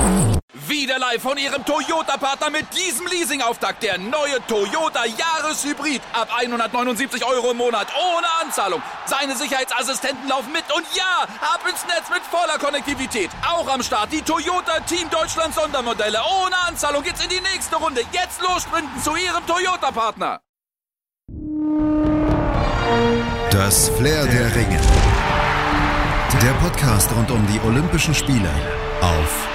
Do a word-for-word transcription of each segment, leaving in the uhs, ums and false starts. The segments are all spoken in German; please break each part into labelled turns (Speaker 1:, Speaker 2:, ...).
Speaker 1: Wieder live von Ihrem Toyota-Partner mit diesem Leasing-Auftakt. Der neue Toyota Jahreshybrid. Ab hundertneunundsiebzig Euro im Monat. Ohne Anzahlung. Seine Sicherheitsassistenten laufen mit. Und ja, ab ins Netz mit voller Konnektivität. Auch am Start die Toyota Team Deutschland Sondermodelle. Ohne Anzahlung geht's in die nächste Runde. Jetzt los sprinten zu Ihrem Toyota-Partner.
Speaker 2: Das Flair der Ringe. Der Podcast rund um die Olympischen Spiele auf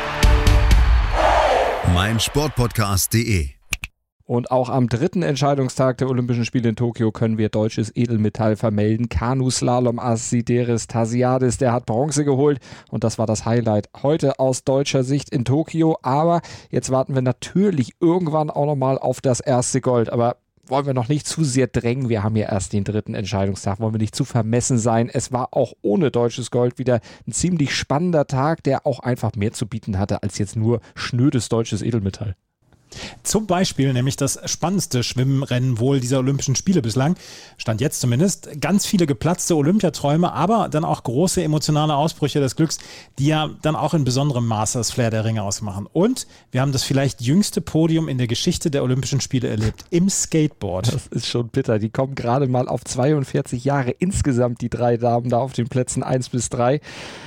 Speaker 2: meinsportpodcast punkt de.
Speaker 3: Und auch am dritten Entscheidungstag der Olympischen Spiele in Tokio können wir deutsches Edelmetall vermelden. Kanu-Slalom-Ass Sideris Tassiadis, der hat Bronze geholt und das war das Highlight heute aus deutscher Sicht in Tokio. Aber jetzt warten wir natürlich irgendwann auch nochmal auf das erste Gold. Aber wollen wir noch nicht zu sehr drängen. Wir haben ja erst den dritten Entscheidungstag. Wollen wir nicht zu vermessen sein. Es war auch ohne deutsches Gold wieder ein ziemlich spannender Tag, der auch einfach mehr zu bieten hatte als jetzt nur schnödes deutsches Edelmetall.
Speaker 4: Zum Beispiel nämlich das spannendste Schwimmrennen wohl dieser Olympischen Spiele bislang, stand jetzt zumindest, ganz viele geplatzte Olympiaträume, aber dann auch große emotionale Ausbrüche des Glücks, die ja dann auch in besonderem Maße das Flair der Ringe ausmachen. Und wir haben das vielleicht jüngste Podium in der Geschichte der Olympischen Spiele erlebt, im Skateboard.
Speaker 3: Das ist schon bitter, die kommen gerade mal auf zweiundvierzig Jahre insgesamt, die drei Damen da auf den Plätzen eins bis drei.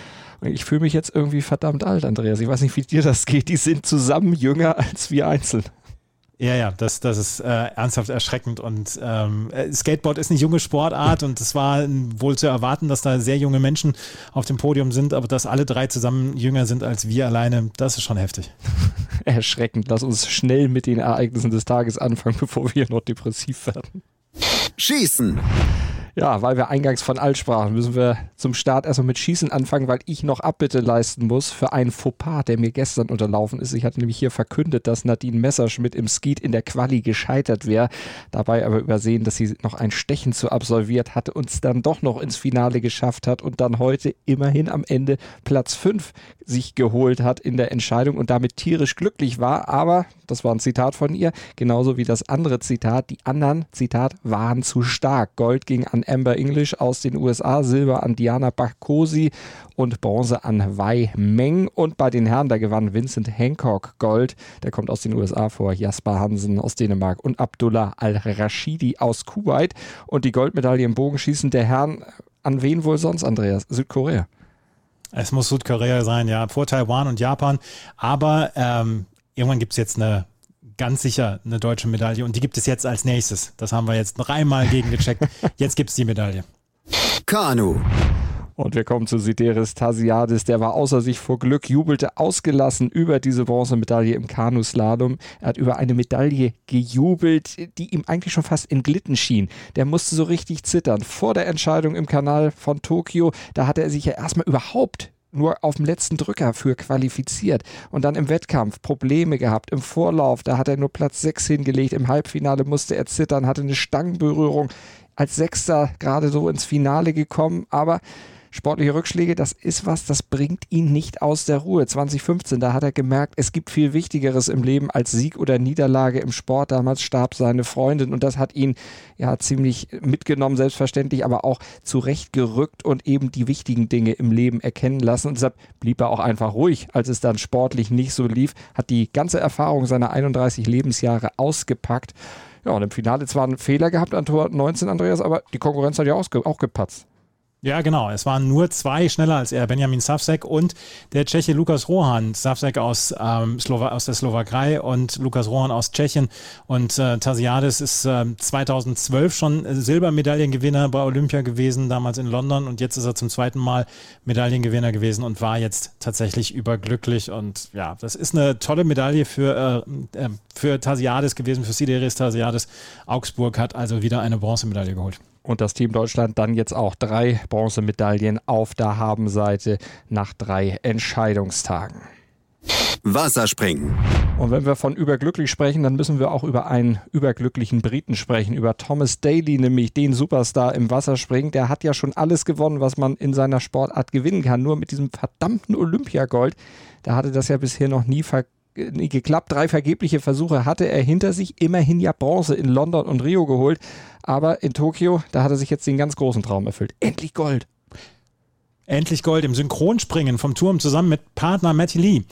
Speaker 3: Ich fühle mich jetzt irgendwie verdammt alt, Andreas. Ich weiß nicht, wie dir das geht. Die sind zusammen jünger als wir einzeln.
Speaker 4: Ja, ja, das, das ist äh, ernsthaft erschreckend. Und ähm, Skateboard ist eine junge Sportart und es war wohl zu erwarten, dass da sehr junge Menschen auf dem Podium sind, aber dass alle drei zusammen jünger sind als wir alleine, das ist schon heftig.
Speaker 3: Erschreckend. Lass uns schnell mit den Ereignissen des Tages anfangen, bevor wir noch depressiv werden.
Speaker 2: Schießen.
Speaker 3: Ja, weil wir eingangs von alt sprachen, müssen wir zum Start erstmal mit Schießen anfangen, weil ich noch Abbitte leisten muss für einen Fauxpas, der mir gestern unterlaufen ist. Ich hatte nämlich hier verkündet, dass Nadine Messerschmidt im Skeet in der Quali gescheitert wäre, dabei aber übersehen, dass sie noch ein Stechen zu absolviert hatte und es dann doch noch ins Finale geschafft hat und dann heute immerhin am Ende Platz fünf sich geholt hat in der Entscheidung und damit tierisch glücklich war. Aber, das war ein Zitat von ihr, genauso wie das andere Zitat, die anderen, Zitat, waren zu stark. Gold ging an Amber English aus den U S A, Silber an Diana Bakkosi und Bronze an Wei Meng. Und bei den Herren, da gewann Vincent Hancock Gold. Der kommt aus den U S A vor, Jasper Hansen aus Dänemark und Abdullah Al-Rashidi aus Kuwait. Und die Goldmedaille im Bogenschießen der Herren, an wen wohl sonst, Andreas? Südkorea.
Speaker 4: Es muss Südkorea sein, ja, vor Taiwan und Japan. Aber ähm, irgendwann gibt es jetzt eine ganz sicher eine deutsche Medaille und die gibt es jetzt als nächstes. Das haben wir jetzt dreimal gegengecheckt. Jetzt gibt es die Medaille.
Speaker 2: Kanu.
Speaker 3: Und wir kommen zu Sideris Tassiadis, der war außer sich vor Glück, jubelte ausgelassen über diese Bronzemedaille im Kanu-Slalom. Er hat über eine Medaille gejubelt, die ihm eigentlich schon fast entglitten schien. Der musste so richtig zittern. Vor der Entscheidung im Kanal von Tokio, da hatte er sich ja erstmal überhaupt nur auf dem letzten Drücker für qualifiziert und dann im Wettkampf Probleme gehabt. Im Vorlauf, da hat er nur Platz sechs hingelegt, im Halbfinale musste er zittern, hatte eine Stangenberührung, als Sechster gerade so ins Finale gekommen, aber sportliche Rückschläge, das ist was, das bringt ihn nicht aus der Ruhe. zwanzig fünfzehn, da hat er gemerkt, es gibt viel Wichtigeres im Leben als Sieg oder Niederlage im Sport. Damals starb seine Freundin und das hat ihn ja ziemlich mitgenommen, selbstverständlich, aber auch zurechtgerückt und eben die wichtigen Dinge im Leben erkennen lassen. Und deshalb blieb er auch einfach ruhig, als es dann sportlich nicht so lief, hat die ganze Erfahrung seiner einunddreißig Lebensjahre ausgepackt. Ja, und im Finale zwar einen Fehler gehabt an Tor neunzehn, Andreas, aber die Konkurrenz hat ja auch gepatzt.
Speaker 4: Ja, genau. Es waren nur zwei schneller als er, Benjamin Savsek und der Tscheche Lukas Rohan. Savsek aus, ähm, Slowa- aus der Slowakei und Lukas Rohan aus Tschechien. Und äh, Tassiadis ist äh, zweitausendzwölf schon Silbermedaillengewinner bei Olympia gewesen, damals in London. Und jetzt ist er zum zweiten Mal Medaillengewinner gewesen und war jetzt tatsächlich überglücklich. Und ja, das ist eine tolle Medaille für, äh, für Tassiadis gewesen, für Sideris Tassiadis. Augsburg hat also wieder eine Bronzemedaille geholt.
Speaker 3: Und das Team Deutschland dann jetzt auch drei Bronzemedaillen auf der Habenseite nach drei Entscheidungstagen.
Speaker 2: Wasserspringen.
Speaker 3: Und wenn wir von überglücklich sprechen, dann müssen wir auch über einen überglücklichen Briten sprechen, über Thomas Daly, nämlich den Superstar im Wasserspringen. Der hat ja schon alles gewonnen, was man in seiner Sportart gewinnen kann. Nur mit diesem verdammten Olympiagold, da hatte das ja bisher noch nie ver- nie geklappt. Drei vergebliche Versuche hatte er hinter sich, immerhin ja Bronze in London und Rio geholt. Aber in Tokio, da hat er sich jetzt den ganz großen Traum erfüllt. Endlich Gold.
Speaker 4: endlich Gold im Synchronspringen vom Turm zusammen mit Partner Matty Lee.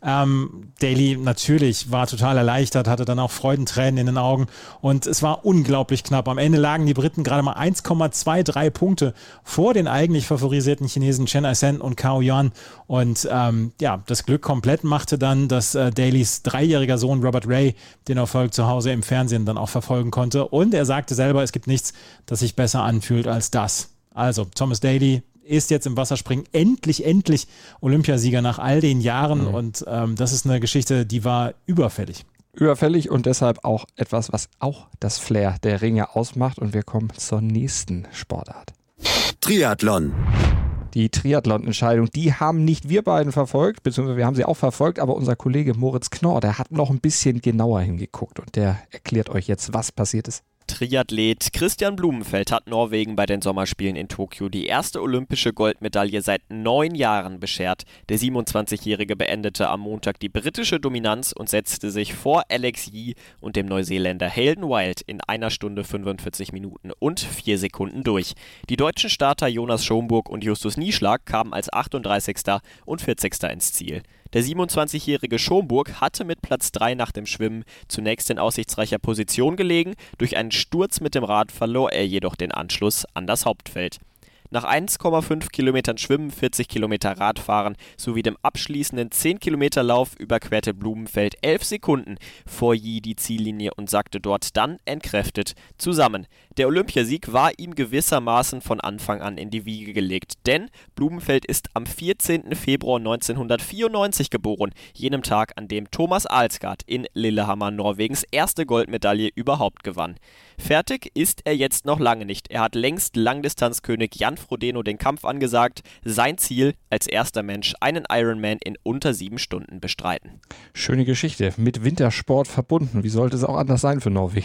Speaker 4: Ähm, Daly natürlich war total erleichtert, hatte dann auch Freudentränen in den Augen und es war unglaublich knapp. Am Ende lagen die Briten gerade mal eins Komma zweiundzwanzig Punkte vor den eigentlich favorisierten Chinesen Chen Ai-sen und Cao Yuan und ähm, ja, das Glück komplett machte dann, dass äh, Dalys dreijähriger Sohn Robert Ray den Erfolg zu Hause im Fernsehen dann auch verfolgen konnte und er sagte selber, es gibt nichts, das sich besser anfühlt als das. Also Thomas Daly ist jetzt im Wasserspringen endlich, endlich Olympiasieger nach all den Jahren mhm. und ähm, das ist eine Geschichte, die war überfällig.
Speaker 3: Überfällig und deshalb auch etwas, was auch das Flair der Ringe ausmacht und wir kommen zur nächsten Sportart.
Speaker 2: Triathlon.
Speaker 3: Die Triathlon-Entscheidung, die haben nicht wir beiden verfolgt, beziehungsweise wir haben sie auch verfolgt, aber unser Kollege Moritz Knorr, der hat noch ein bisschen genauer hingeguckt und der erklärt euch jetzt, was passiert ist.
Speaker 5: Triathlet Christian Blumenfeld hat Norwegen bei den Sommerspielen in Tokio die erste olympische Goldmedaille seit neun Jahren beschert. Der siebenundzwanzigjährige beendete am Montag die britische Dominanz und setzte sich vor Alex Yee und dem Neuseeländer Hayden Wild in einer Stunde fünfundvierzig Minuten und vier Sekunden durch. Die deutschen Starter Jonas Schomburg und Justus Nieschlag kamen als achtunddreißigster und vierzigster ins Ziel. Der siebenundzwanzigjährige Schomburg hatte mit Platz drei nach dem Schwimmen zunächst in aussichtsreicher Position gelegen, durch einen Sturz mit dem Rad verlor er jedoch den Anschluss an das Hauptfeld. Nach eins Komma fünf Kilometern Schwimmen, vierzig Kilometer Radfahren sowie dem abschließenden zehn Kilometer Lauf überquerte Blumenfeld elf Sekunden vor Yee die Ziellinie und sackte dort dann entkräftet zusammen. Der Olympiasieg war ihm gewissermaßen von Anfang an in die Wiege gelegt, denn Blumenfeld ist am vierzehnten Februar neunzehnhundertvierundneunzig geboren, jenem Tag, an dem Thomas Alsgaard in Lillehammer Norwegens erste Goldmedaille überhaupt gewann. Fertig ist er jetzt noch lange nicht. Er hat längst Langdistanzkönig Jan Frodeno den Kampf angesagt. Sein Ziel, als erster Mensch einen Ironman in unter sieben Stunden bestreiten.
Speaker 3: Schöne Geschichte, mit Wintersport verbunden. Wie sollte es auch anders sein für Norwegen?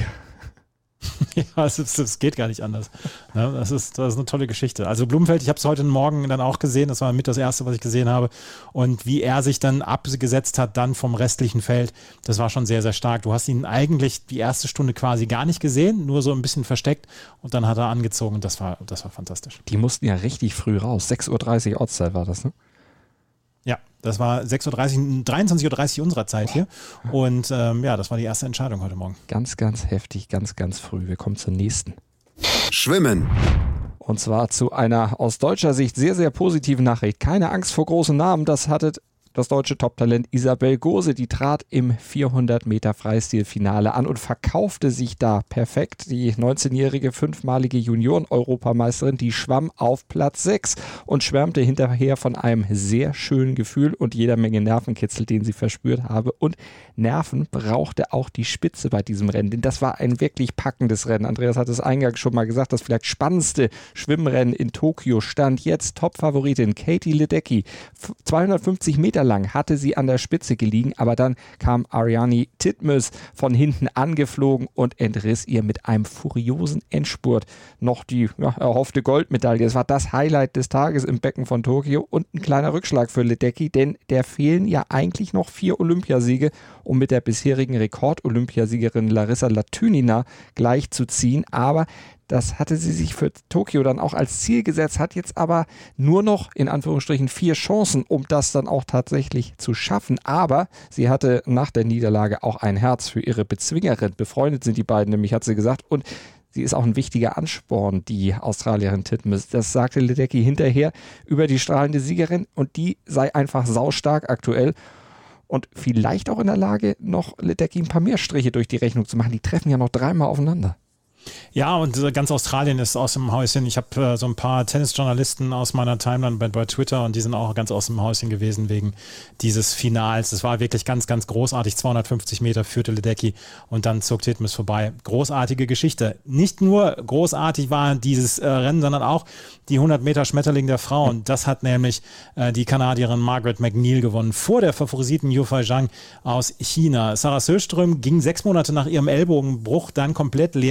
Speaker 4: Ja, es, ist, es geht gar nicht anders. Ja, das, ist, das ist eine tolle Geschichte. Also Blumenfeld, ich habe es heute Morgen dann auch gesehen, das war mit das Erste, was ich gesehen habe. Und wie er sich dann abgesetzt hat, dann vom restlichen Feld, das war schon sehr, sehr stark. Du hast ihn eigentlich die erste Stunde quasi gar nicht gesehen, nur so ein bisschen versteckt und dann hat er angezogen und das war, das war fantastisch.
Speaker 3: Die mussten ja richtig früh raus, sechs Uhr dreißig Ortszeit war das, ne?
Speaker 4: Ja, das war sechs Uhr dreißig, dreiundzwanzig Uhr dreißig unserer Zeit hier. Und ähm, ja, das war die erste Entscheidung heute Morgen.
Speaker 3: Ganz, ganz heftig, ganz, ganz früh. Wir kommen zur nächsten.
Speaker 2: Schwimmen.
Speaker 3: Und zwar zu einer aus deutscher Sicht sehr, sehr positiven Nachricht. Keine Angst vor großen Namen, das hattet das deutsche Top-Talent Isabel Gose, die trat im vierhundert Meter Freistil-Finale an und verkaufte sich da perfekt. Die neunzehnjährige fünfmalige Junioren-Europameisterin, die schwamm auf Platz sechs und schwärmte hinterher von einem sehr schönen Gefühl und jeder Menge Nervenkitzel, den sie verspürt habe. Und Nerven brauchte auch die Spitze bei diesem Rennen, denn das war ein wirklich packendes Rennen. Andreas hat es eingangs schon mal gesagt, das vielleicht spannendste Schwimmrennen in Tokio stand jetzt Top-Favoritin Katie Ledecky. zweihundertfünfzig Meter lang hatte sie an der Spitze gelegen, aber dann kam Ariane Titmus von hinten angeflogen und entriss ihr mit einem furiosen Endspurt noch die ja, erhoffte Goldmedaille. Es war das Highlight des Tages im Becken von Tokio und ein kleiner Rückschlag für Ledecky, denn der fehlen ja eigentlich noch vier Olympiasiege, um mit der bisherigen Rekord-Olympiasiegerin Larissa Latynina gleichzuziehen, aber das hatte sie sich für Tokio dann auch als Ziel gesetzt, hat jetzt aber nur noch in Anführungsstrichen vier Chancen, um das dann auch tatsächlich zu schaffen. Aber sie hatte nach der Niederlage auch ein Herz für ihre Bezwingerin. Befreundet sind die beiden nämlich, hat sie gesagt. Und sie ist auch ein wichtiger Ansporn, die Australierin Titmus. Das sagte Ledecky hinterher über die strahlende Siegerin. Und die sei einfach saustark aktuell. Und vielleicht auch in der Lage, noch Ledecky ein paar mehr Striche durch die Rechnung zu machen. Die treffen ja noch dreimal aufeinander.
Speaker 4: Ja, und ganz Australien ist aus dem Häuschen. Ich habe äh, so ein paar Tennisjournalisten aus meiner Timeline bei, bei Twitter und die sind auch ganz aus dem Häuschen gewesen wegen dieses Finals. Es war wirklich ganz, ganz großartig. zweihundertfünfzig Meter führte Ledecky und dann zog Titmus vorbei. Großartige Geschichte. Nicht nur großartig war dieses äh, Rennen, sondern auch die hundert Meter Schmetterling der Frauen. Das hat nämlich äh, die Kanadierin Margaret McNeil gewonnen, vor der favorisierten Yufei Zhang aus China. Sarah Söström ging sechs Monate nach ihrem Ellbogenbruch dann komplett leer aus.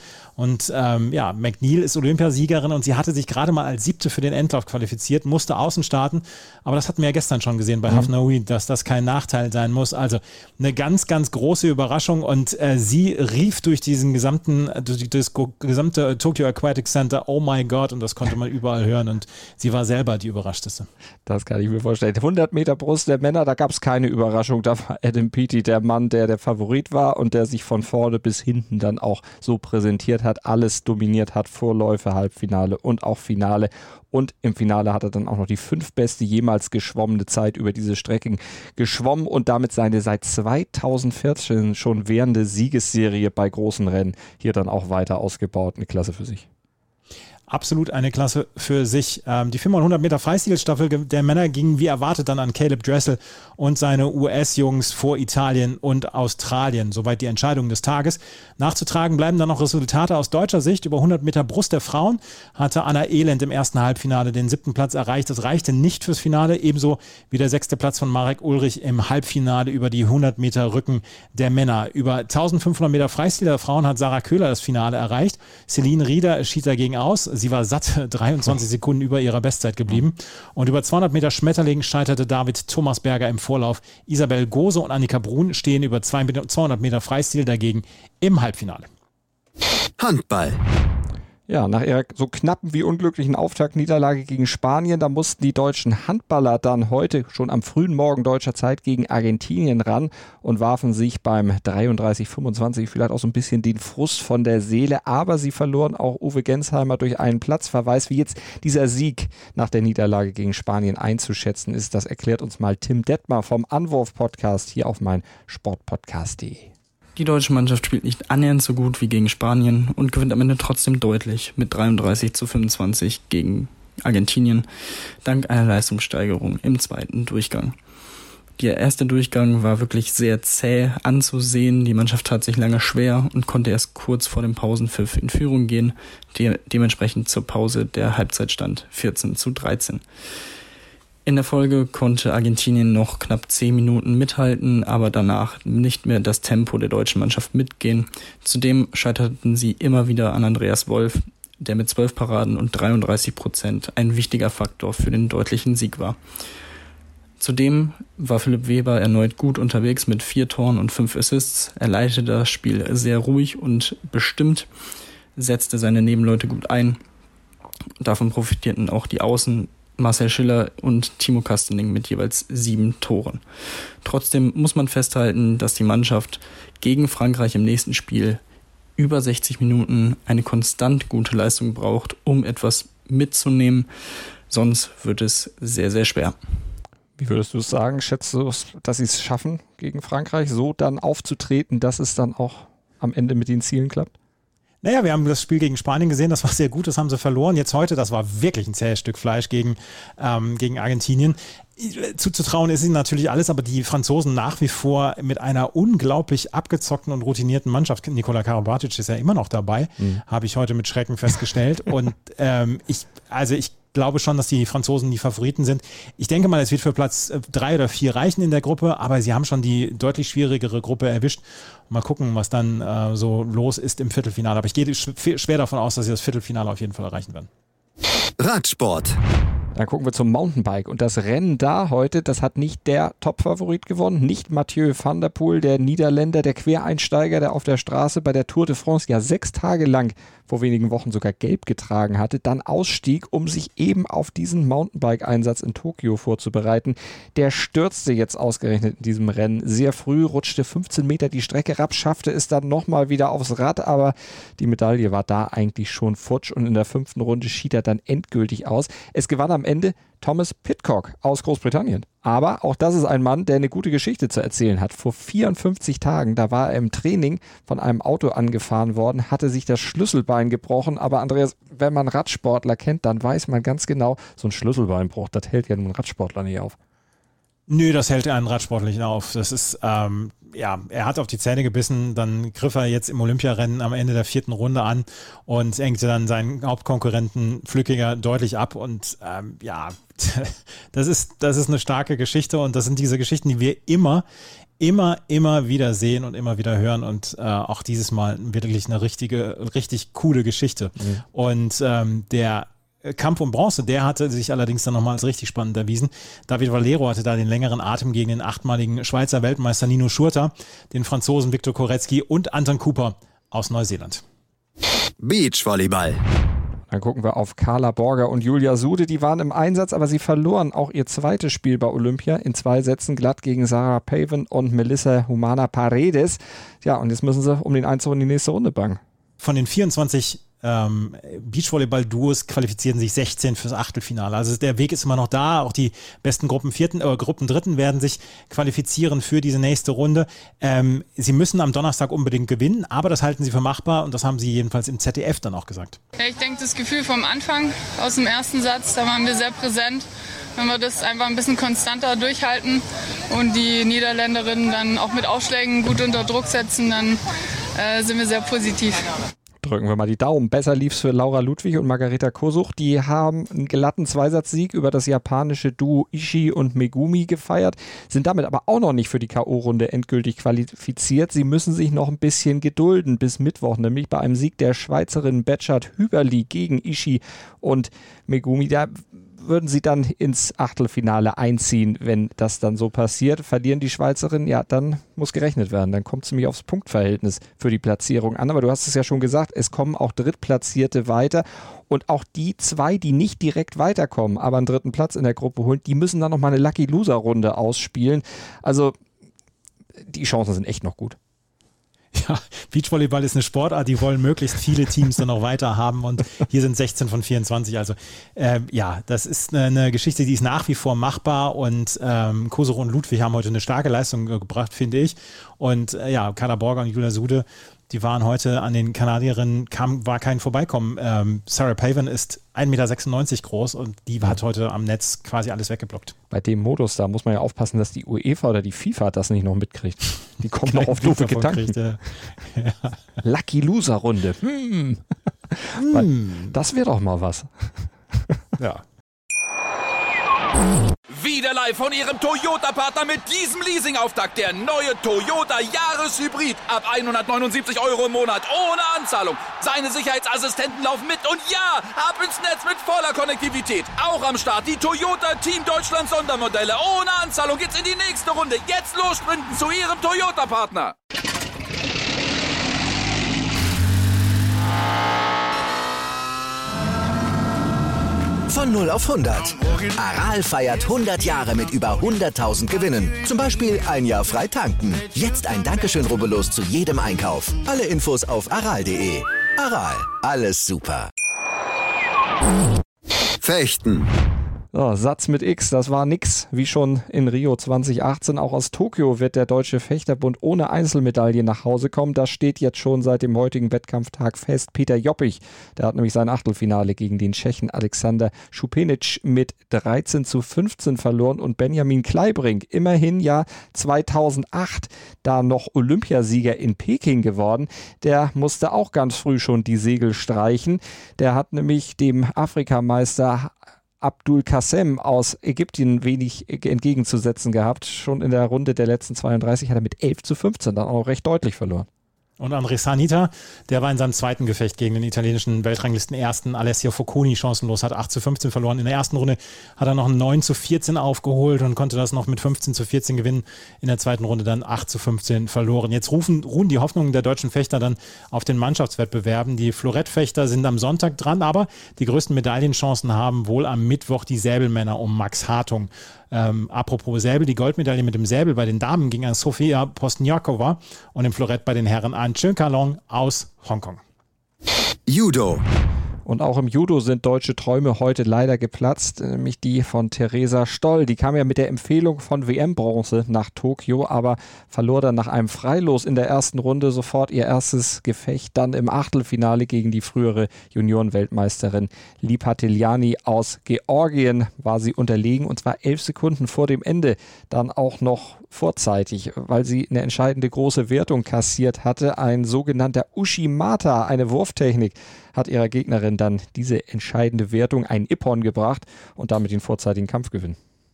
Speaker 4: Und ähm, ja, McNeil ist Olympiasiegerin und sie hatte sich gerade mal als Siebte für den Endlauf qualifiziert, musste außen starten. Aber das hatten wir ja gestern schon gesehen bei mhm. Hafnaoui, dass das kein Nachteil sein muss. Also eine ganz, ganz große Überraschung und äh, sie rief durch diesen gesamten, durch das gesamte Tokyo Aquatic Center, oh my God, und das konnte man überall hören und sie war selber die Überraschteste.
Speaker 3: Das kann ich mir vorstellen. hundert Meter Brust der Männer, da gab es keine Überraschung. Da war Adam Peaty der Mann, der der Favorit war und der sich von vorne bis hinten dann auch so präsentiert hat, alles dominiert hat, Vorläufe, Halbfinale und auch Finale. Und im Finale hat er dann auch noch die fünftbeste jemals geschwommene Zeit über diese Strecken geschwommen und damit seine seit zweitausendvierzehn schon währende Siegesserie bei großen Rennen hier dann auch weiter ausgebaut. Eine Klasse für sich.
Speaker 4: Absolut eine Klasse für sich. Ähm, die viermal hundert Meter Freistilstaffel der Männer ging wie erwartet dann an Caleb Dressel und seine U S-Jungs vor Italien und Australien. Soweit die Entscheidung des Tages. Nachzutragen bleiben dann noch Resultate aus deutscher Sicht. Über hundert Meter Brust der Frauen hatte Anna Elend im ersten Halbfinale den siebten Platz erreicht. Das reichte nicht fürs Finale, ebenso wie der sechste Platz von Marek Ulrich im Halbfinale über die hundert Meter Rücken der Männer. Über eintausendfünfhundert Meter Freistil der Frauen hat Sarah Köhler das Finale erreicht. Celine Rieder schied dagegen aus. Sie war satt dreiundzwanzig Sekunden über ihrer Bestzeit geblieben. Und über zweihundert Meter Schmetterling scheiterte David Thomasberger im Vorlauf. Isabel Gose und Annika Brun stehen über zweihundert Meter Freistil dagegen im Halbfinale.
Speaker 2: Handball.
Speaker 3: Ja, nach ihrer so knappen wie unglücklichen Auftaktniederlage gegen Spanien, da mussten die deutschen Handballer dann heute schon am frühen Morgen deutscher Zeit gegen Argentinien ran und warfen sich beim dreiunddreißig fünfundzwanzig vielleicht auch so ein bisschen den Frust von der Seele. Aber sie verloren auch Uwe Gensheimer durch einen Platzverweis. Wie jetzt dieser Sieg nach der Niederlage gegen Spanien einzuschätzen ist, das erklärt uns mal Tim Detmer vom Anwurf-Podcast hier auf mein Sportpodcast punkt de.
Speaker 6: Die deutsche Mannschaft spielt nicht annähernd so gut wie gegen Spanien und gewinnt am Ende trotzdem deutlich mit dreiunddreißig zu fünfundzwanzig gegen Argentinien, dank einer Leistungssteigerung im zweiten Durchgang. Der erste Durchgang war wirklich sehr zäh anzusehen. Die Mannschaft tat sich lange schwer und konnte erst kurz vor dem Pausenpfiff in Führung gehen, de- dementsprechend zur Pause der Halbzeitstand vierzehn zu dreizehn. In der Folge konnte Argentinien noch knapp zehn Minuten mithalten, aber danach nicht mehr das Tempo der deutschen Mannschaft mitgehen. Zudem scheiterten sie immer wieder an Andreas Wolf, der mit zwölf Paraden und dreiunddreißig Prozent ein wichtiger Faktor für den deutlichen Sieg war. Zudem war Philipp Weber erneut gut unterwegs mit vier Toren und fünf Assists. Er leitete das Spiel sehr ruhig und bestimmt, setzte seine Nebenleute gut ein. Davon profitierten auch die Außen Marcel Schiller und Timo Kastening mit jeweils sieben Toren. Trotzdem muss man festhalten, dass die Mannschaft gegen Frankreich im nächsten Spiel über sechzig Minuten eine konstant gute Leistung braucht, um etwas mitzunehmen. Sonst wird es sehr, sehr schwer.
Speaker 3: Wie würdest du es sagen? Schätzt du, dass sie es schaffen, gegen Frankreich so dann aufzutreten, dass es dann auch am Ende mit den Zielen klappt?
Speaker 4: Naja, wir haben das Spiel gegen Spanien gesehen, das war sehr gut, das haben sie verloren. Jetzt heute, das war wirklich ein zähes Stück Fleisch gegen, ähm, gegen Argentinien. Zuzutrauen ist ihnen natürlich alles, aber die Franzosen nach wie vor mit einer unglaublich abgezockten und routinierten Mannschaft. Nikola Karabatic ist ja immer noch dabei, mhm. habe ich heute mit Schrecken festgestellt. Und ähm, ich, also ich glaube schon, dass die Franzosen die Favoriten sind. Ich denke mal, es wird für Platz drei oder vier reichen in der Gruppe, aber sie haben schon die deutlich schwierigere Gruppe erwischt. Mal gucken, was dann äh, so los ist im Viertelfinale. Aber ich gehe sch- schwer davon aus, dass sie das Viertelfinale auf jeden Fall erreichen werden.
Speaker 2: Radsport.
Speaker 3: Dann gucken wir zum Mountainbike und das Rennen da heute, das hat nicht der Top-Favorit gewonnen, nicht Mathieu van der Poel, der Niederländer, der Quereinsteiger, der auf der Straße bei der Tour de France ja sechs Tage lang vor wenigen Wochen sogar gelb getragen hatte, dann ausstieg, um sich eben auf diesen Mountainbike-Einsatz in Tokio vorzubereiten. Der stürzte jetzt ausgerechnet in diesem Rennen sehr früh, rutschte fünfzehn Meter die Strecke ab, schaffte es dann nochmal wieder aufs Rad, aber die Medaille war da eigentlich schon futsch und in der fünften Runde schied er dann endgültig aus. Es gewann am Ende Thomas Pidcock aus Großbritannien. Aber auch das ist ein Mann, der eine gute Geschichte zu erzählen hat. Vor vierundfünfzig Tagen, da war er im Training von einem Auto angefahren worden, hatte sich das Schlüsselbein gebrochen. Aber Andreas, wenn man Radsportler kennt, dann weiß man ganz genau, so ein Schlüsselbeinbruch, das hält ja nun Radsportler nicht auf.
Speaker 4: Nö, das hält einen Radsportlichen auf. Das ist, ähm, ja, er hat auf die Zähne gebissen, dann griff er jetzt im Olympiarennen am Ende der vierten Runde an und engte dann seinen Hauptkonkurrenten Flückiger deutlich ab und ähm, ja, das ist, das ist eine starke Geschichte und das sind diese Geschichten, die wir immer, immer, immer wieder sehen und immer wieder hören und äh, auch dieses Mal wirklich eine richtige, richtig coole Geschichte. Mhm. Und ähm, der Kampf um Bronze, der hatte sich allerdings dann nochmal als richtig spannend erwiesen. David Valero hatte da den längeren Atem gegen den achtmaligen Schweizer Weltmeister Nino Schurter, den Franzosen Viktor Korecki und Anton Cooper aus Neuseeland.
Speaker 2: Beachvolleyball.
Speaker 3: Dann gucken wir auf Carla Borger und Julia Sude. Die waren im Einsatz, aber sie verloren auch ihr zweites Spiel bei Olympia in zwei Sätzen glatt gegen Sarah Pavan und Melissa Humana Paredes. Ja, und jetzt müssen sie um den Einzug in die nächste Runde bangen.
Speaker 4: Von den vierundzwanzig Ähm, Beachvolleyball-Duos qualifizierten sich sechzehn fürs Achtelfinale. Also der Weg ist immer noch da. Auch die besten Gruppen Vierten, äh, Gruppen Dritten werden sich qualifizieren für diese nächste Runde. Ähm, sie müssen am Donnerstag unbedingt gewinnen, aber das halten sie für machbar und das haben sie jedenfalls im Z D F dann auch gesagt.
Speaker 7: Ja, ich denke, das Gefühl vom Anfang aus dem ersten Satz, da waren wir sehr präsent. Wenn wir das einfach ein bisschen konstanter durchhalten und die Niederländerinnen dann auch mit Aufschlägen gut unter Druck setzen, dann äh, sind wir sehr positiv.
Speaker 3: Drücken wir mal die Daumen. Besser lief's für Laura Ludwig und Margareta Kosuch. Die haben einen glatten Zweisatzsieg über das japanische Duo Ishii und Megumi gefeiert, sind damit aber auch noch nicht für die K O-Runde endgültig qualifiziert. Sie müssen sich noch ein bisschen gedulden bis Mittwoch, nämlich bei einem Sieg der Schweizerin Betschart Hüberli gegen Ishii und Megumi. Da würden sie dann ins Achtelfinale einziehen, wenn das dann so passiert. Verlieren die Schweizerinnen, ja, dann muss gerechnet werden. Dann kommt es nämlich aufs Punktverhältnis für die Platzierung an. Aber du hast es ja schon gesagt, es kommen auch Drittplatzierte weiter. Und auch die zwei, die nicht direkt weiterkommen, aber einen dritten Platz in der Gruppe holen, die müssen dann nochmal eine Lucky-Loser-Runde ausspielen. Also die Chancen sind echt noch gut.
Speaker 4: Ja, Beachvolleyball ist eine Sportart, die wollen möglichst viele Teams dann noch weiter haben und hier sind sechzehn von vierundzwanzig, also äh, ja, das ist eine, eine Geschichte, die ist nach wie vor machbar und ähm, Kosuch und Ludwig haben heute eine starke Leistung äh, gebracht, finde ich und äh, ja, Carla Borger und Julia Sude, die waren heute an den Kanadierinnen, kam, war kein Vorbeikommen. Ähm, Sarah Pavan ist ein Meter sechsundneunzig groß und die hat heute am Netz quasi alles weggeblockt.
Speaker 3: Bei dem Modus, da muss man ja aufpassen, dass die UEFA oder die FIFA das nicht noch mitkriegt. Die kommen noch auf doofe Gedanken. Kriegt, ja. Ja. Lucky Loser Runde. Hm. Hm. Das wäre doch mal was.
Speaker 4: Ja.
Speaker 1: Wieder live von Ihrem Toyota-Partner mit diesem Leasing-Auftakt. Der neue Toyota Jahreshybrid. Ab hundertneunundsiebzig Euro im Monat. Ohne Anzahlung. Seine Sicherheitsassistenten laufen mit. Und ja, ab ins Netz mit voller Konnektivität. Auch am Start die Toyota Team Deutschland Sondermodelle. Ohne Anzahlung geht's in die nächste Runde. Jetzt los sprinten zu Ihrem Toyota-Partner.
Speaker 8: Von null auf hundert. Aral feiert hundert Jahre mit über hunderttausend Gewinnen. Zum Beispiel ein Jahr frei tanken. Jetzt ein Dankeschön, rubbellos zu jedem Einkauf. Alle Infos auf aral punkt de. Aral, alles super.
Speaker 2: Fechten.
Speaker 3: So, Satz mit X, das war nix, wie schon in Rio zwanzig achtzehn. Auch aus Tokio wird der Deutsche Fechterbund ohne Einzelmedaille nach Hause kommen. Das steht jetzt schon seit dem heutigen Wettkampftag fest. Peter Joppich, der hat nämlich sein Achtelfinale gegen den Tschechen Alexander Schupenic mit dreizehn zu fünfzehn verloren und Benjamin Kleibrink, immerhin ja zweitausendacht da noch Olympiasieger in Peking geworden, der musste auch ganz früh schon die Segel streichen. Der hat nämlich dem Afrikameister Abdul Kassem aus Ägypten wenig entgegenzusetzen gehabt. Schon in der Runde der letzten zweiunddreißig hat er mit elf zu fünfzehn dann auch recht deutlich verloren.
Speaker 4: Und André Sanita, der war in seinem zweiten Gefecht gegen den italienischen Weltranglisten-Ersten Alessio Focconi chancenlos, hat acht zu fünfzehn verloren. In der ersten Runde hat er noch ein neun zu vierzehn aufgeholt und konnte das noch mit fünfzehn zu vierzehn gewinnen. In der zweiten Runde dann acht zu fünfzehn verloren. Jetzt rufen, ruhen die Hoffnungen der deutschen Fechter dann auf den Mannschaftswettbewerben. Die Florettfechter sind am Sonntag dran, aber die größten Medaillenchancen haben wohl am Mittwoch die Säbelmänner um Max Hartung. Ähm, apropos Säbel, die Goldmedaille mit dem Säbel bei den Damen ging an Sofia Postniakova und im Florett bei den Herren an Chön Kalong aus Hongkong.
Speaker 2: Judo.
Speaker 3: Und auch im Judo sind deutsche Träume heute leider geplatzt, nämlich die von Theresa Stoll. Die kam ja mit der Empfehlung von W M-Bronze nach Tokio, aber verlor dann nach einem Freilos in der ersten Runde sofort ihr erstes Gefecht. Dann im Achtelfinale gegen die frühere Juniorenweltmeisterin Lipa Teliani aus Georgien war sie unterlegen, und zwar elf Sekunden vor dem Ende. Dann auch noch vorzeitig, weil sie eine entscheidende große Wertung kassiert hatte. Ein sogenannter Ushimata, eine Wurftechnik, hat ihrer Gegnerin dann diese entscheidende Wertung, ein Ippon, gebracht und damit den vorzeitigen Kampfgewinn.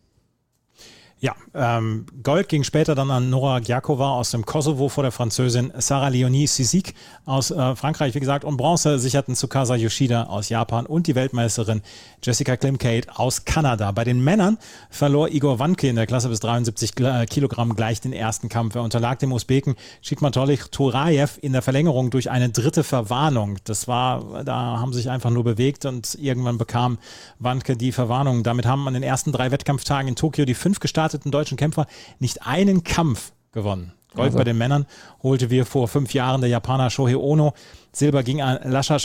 Speaker 4: Ja, ähm, Gold ging später dann an Nora Gjakova aus dem Kosovo vor der Französin Sarah Leonie Sisik aus äh, Frankreich, wie gesagt, und Bronze sicherten Tsukasa Yoshida aus Japan und die Weltmeisterin Jessica Klimkate aus Kanada. Bei den Männern verlor Igor Wanke in der Klasse bis dreiundsiebzig Kilogramm gleich den ersten Kampf. Er unterlag dem Usbeken Chikmatolich Turayev in der Verlängerung durch eine dritte Verwarnung. Das war, da haben sie sich einfach nur bewegt und irgendwann bekam Wanke die Verwarnung. Damit haben an den ersten drei Wettkampftagen in Tokio die fünf gestarteten deutschen Kämpfer nicht einen Kampf gewonnen. Gold also bei den Männern holte wir vor fünf Jahren der Japaner Shohei Ono. Silber ging an Lasha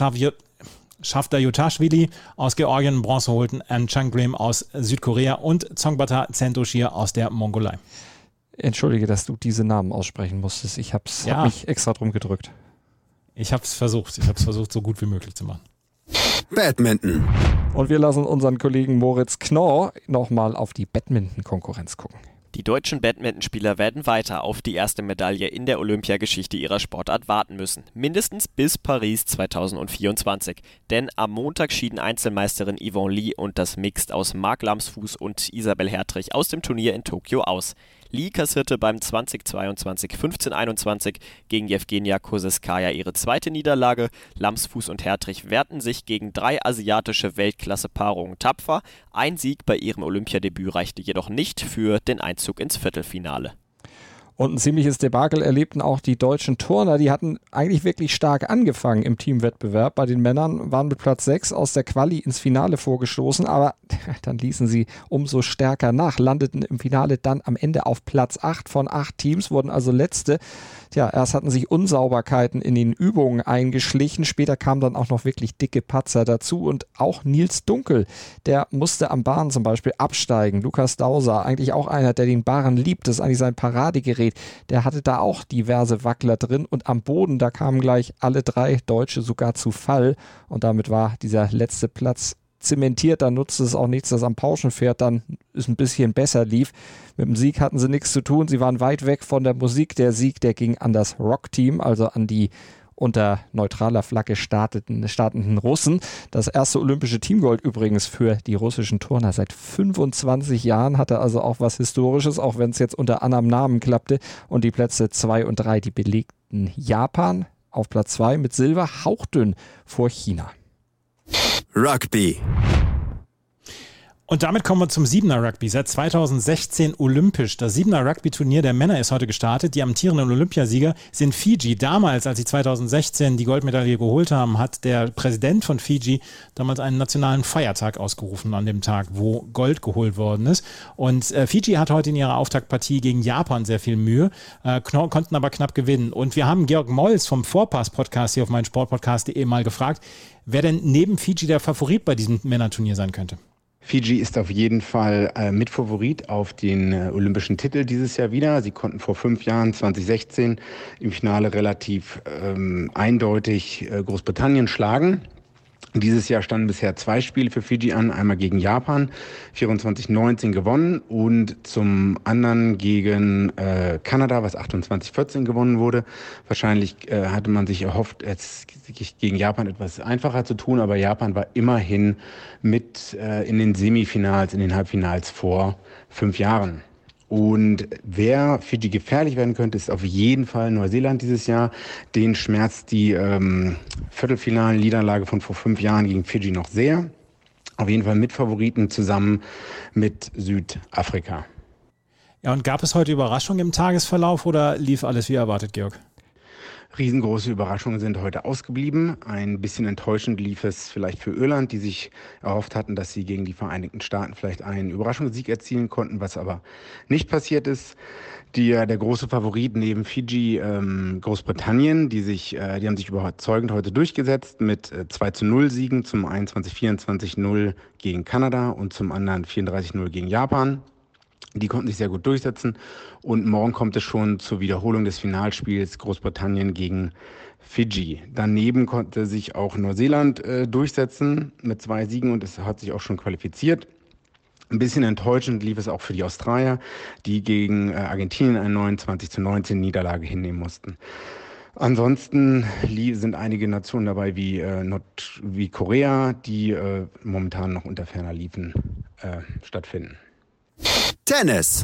Speaker 4: Shavdayutashvili aus Georgien. Bronze holten An Chang-Grim aus Südkorea und Zongbata Zentoshir aus der Mongolei.
Speaker 3: Entschuldige, dass du diese Namen aussprechen musstest. Ich habe
Speaker 4: ja.
Speaker 3: hab mich extra drum gedrückt.
Speaker 4: Ich habe es versucht. Ich habe es versucht, so gut wie möglich zu machen.
Speaker 2: Badminton.
Speaker 3: Und wir lassen unseren Kollegen Moritz Knorr nochmal auf die Badminton-Konkurrenz gucken.
Speaker 5: Die deutschen Badmintonspieler werden weiter auf die erste Medaille in der Olympiageschichte ihrer Sportart warten müssen. Mindestens bis Paris zweitausendvierundzwanzig. Denn am Montag schieden Einzelmeisterin Yvonne Lee und das Mixed aus Marc Lamsfuß und Isabel Hertrich aus dem Turnier in Tokio aus. Lee kassierte beim zweitausendzweiundzwanzig fünfzehn einundzwanzig gegen Jewgenia Koseskaja ihre zweite Niederlage. Lamsfuß und Hertrich wehrten sich gegen drei asiatische Weltklasse-Paarungen tapfer. Ein Sieg bei ihrem Olympiadebüt reichte jedoch nicht für den Einzug ins Viertelfinale.
Speaker 3: Und ein ziemliches Debakel erlebten auch die deutschen Turner. Die hatten eigentlich wirklich stark angefangen im Teamwettbewerb. Bei den Männern waren mit Platz sechs aus der Quali ins Finale vorgestoßen, aber dann ließen sie umso stärker nach, landeten im Finale dann am Ende auf Platz acht von acht Teams, wurden also Letzte. Tja, erst hatten sich Unsauberkeiten in den Übungen eingeschlichen, später kamen dann auch noch wirklich dicke Patzer dazu und auch Nils Dunkel, der musste am Barren zum Beispiel absteigen. Lukas Dauser, eigentlich auch einer, der den Barren liebt, das ist eigentlich sein Paradegerät, der hatte da auch diverse Wackler drin und am Boden, da kamen gleich alle drei Deutsche sogar zu Fall und damit war dieser letzte Platz zementiert, dann nutzte es auch nichts, dass am Pauschenpferd dann es ein bisschen besser lief. Mit dem Sieg hatten sie nichts zu tun, sie waren weit weg von der Musik. Der Sieg, der ging an das Rock-Team, also an die unter neutraler Flagge starteten, startenden Russen. Das erste olympische Teamgold übrigens für die russischen Turner seit fünfundzwanzig Jahren, hatte also auch was Historisches, auch wenn es jetzt unter anderem Namen klappte. Und die Plätze zwei und drei, die belegten Japan auf Platz zwei mit Silber, hauchdünn vor China.
Speaker 2: Rugby.
Speaker 4: Und damit kommen wir zum Siebener Rugby. Seit zweitausendsechzehn olympisch. Das Siebener Rugby-Turnier der Männer ist heute gestartet. Die amtierenden Olympiasieger sind Fiji. Damals, als sie zweitausendsechzehn die Goldmedaille geholt haben, hat der Präsident von Fiji damals einen nationalen Feiertag ausgerufen an dem Tag, wo Gold geholt worden ist. Und äh, Fiji hat heute in ihrer Auftaktpartie gegen Japan sehr viel Mühe, äh, konnten aber knapp gewinnen. Und wir haben Georg Molls vom Vorpass-Podcast hier auf meinsportpodcast punkt de mal gefragt, wer denn neben Fiji der Favorit bei diesem Männerturnier sein könnte.
Speaker 9: Fiji ist auf jeden Fall äh, Mitfavorit auf den äh, olympischen Titel dieses Jahr wieder. Sie konnten vor fünf Jahren, zweitausendsechzehn, im Finale relativ ähm, eindeutig äh, Großbritannien schlagen. Dieses Jahr standen bisher zwei Spiele für Fiji an, einmal gegen Japan, vierundzwanzig neunzehn gewonnen und zum anderen gegen äh, Kanada, was achtundzwanzig vierzehn gewonnen wurde. Wahrscheinlich äh, hatte man sich erhofft, jetzt gegen Japan etwas einfacher zu tun, aber Japan war immerhin mit äh, in den Semifinals, in den Halbfinals vor fünf Jahren. Und wer Fiji gefährlich werden könnte, ist auf jeden Fall Neuseeland dieses Jahr. Den schmerzt die ähm, Viertelfinalen-Niederlage von vor fünf Jahren gegen Fiji noch sehr. Auf jeden Fall Mitfavoriten zusammen mit Südafrika.
Speaker 4: Ja, und gab es heute Überraschungen im Tagesverlauf oder lief alles wie erwartet, Georg?
Speaker 9: Riesengroße Überraschungen sind heute ausgeblieben. Ein bisschen enttäuschend lief es vielleicht für Irland, die sich erhofft hatten, dass sie gegen die Vereinigten Staaten vielleicht einen Überraschungssieg erzielen konnten, was aber nicht passiert ist. Die, der große Favorit neben Fiji, ähm, Großbritannien, die sich, äh, die haben sich überzeugend heute durchgesetzt mit äh, zwei zu null Siegen, zum einundzwanzig vierundzwanzig null gegen Kanada und zum anderen vierunddreißig null gegen Japan. Die konnten sich sehr gut durchsetzen und morgen kommt es schon zur Wiederholung des Finalspiels Großbritannien gegen Fiji. Daneben konnte sich auch Neuseeland äh, durchsetzen mit zwei Siegen und es hat sich auch schon qualifiziert. Ein bisschen enttäuschend lief es auch für die Australier, die gegen äh, Argentinien eine neunundzwanzig zu neunzehn Niederlage hinnehmen mussten. Ansonsten sind einige Nationen dabei wie, äh, Nord- wie Korea, die äh, momentan noch unter ferner Liefen äh, stattfinden.
Speaker 2: Tennis.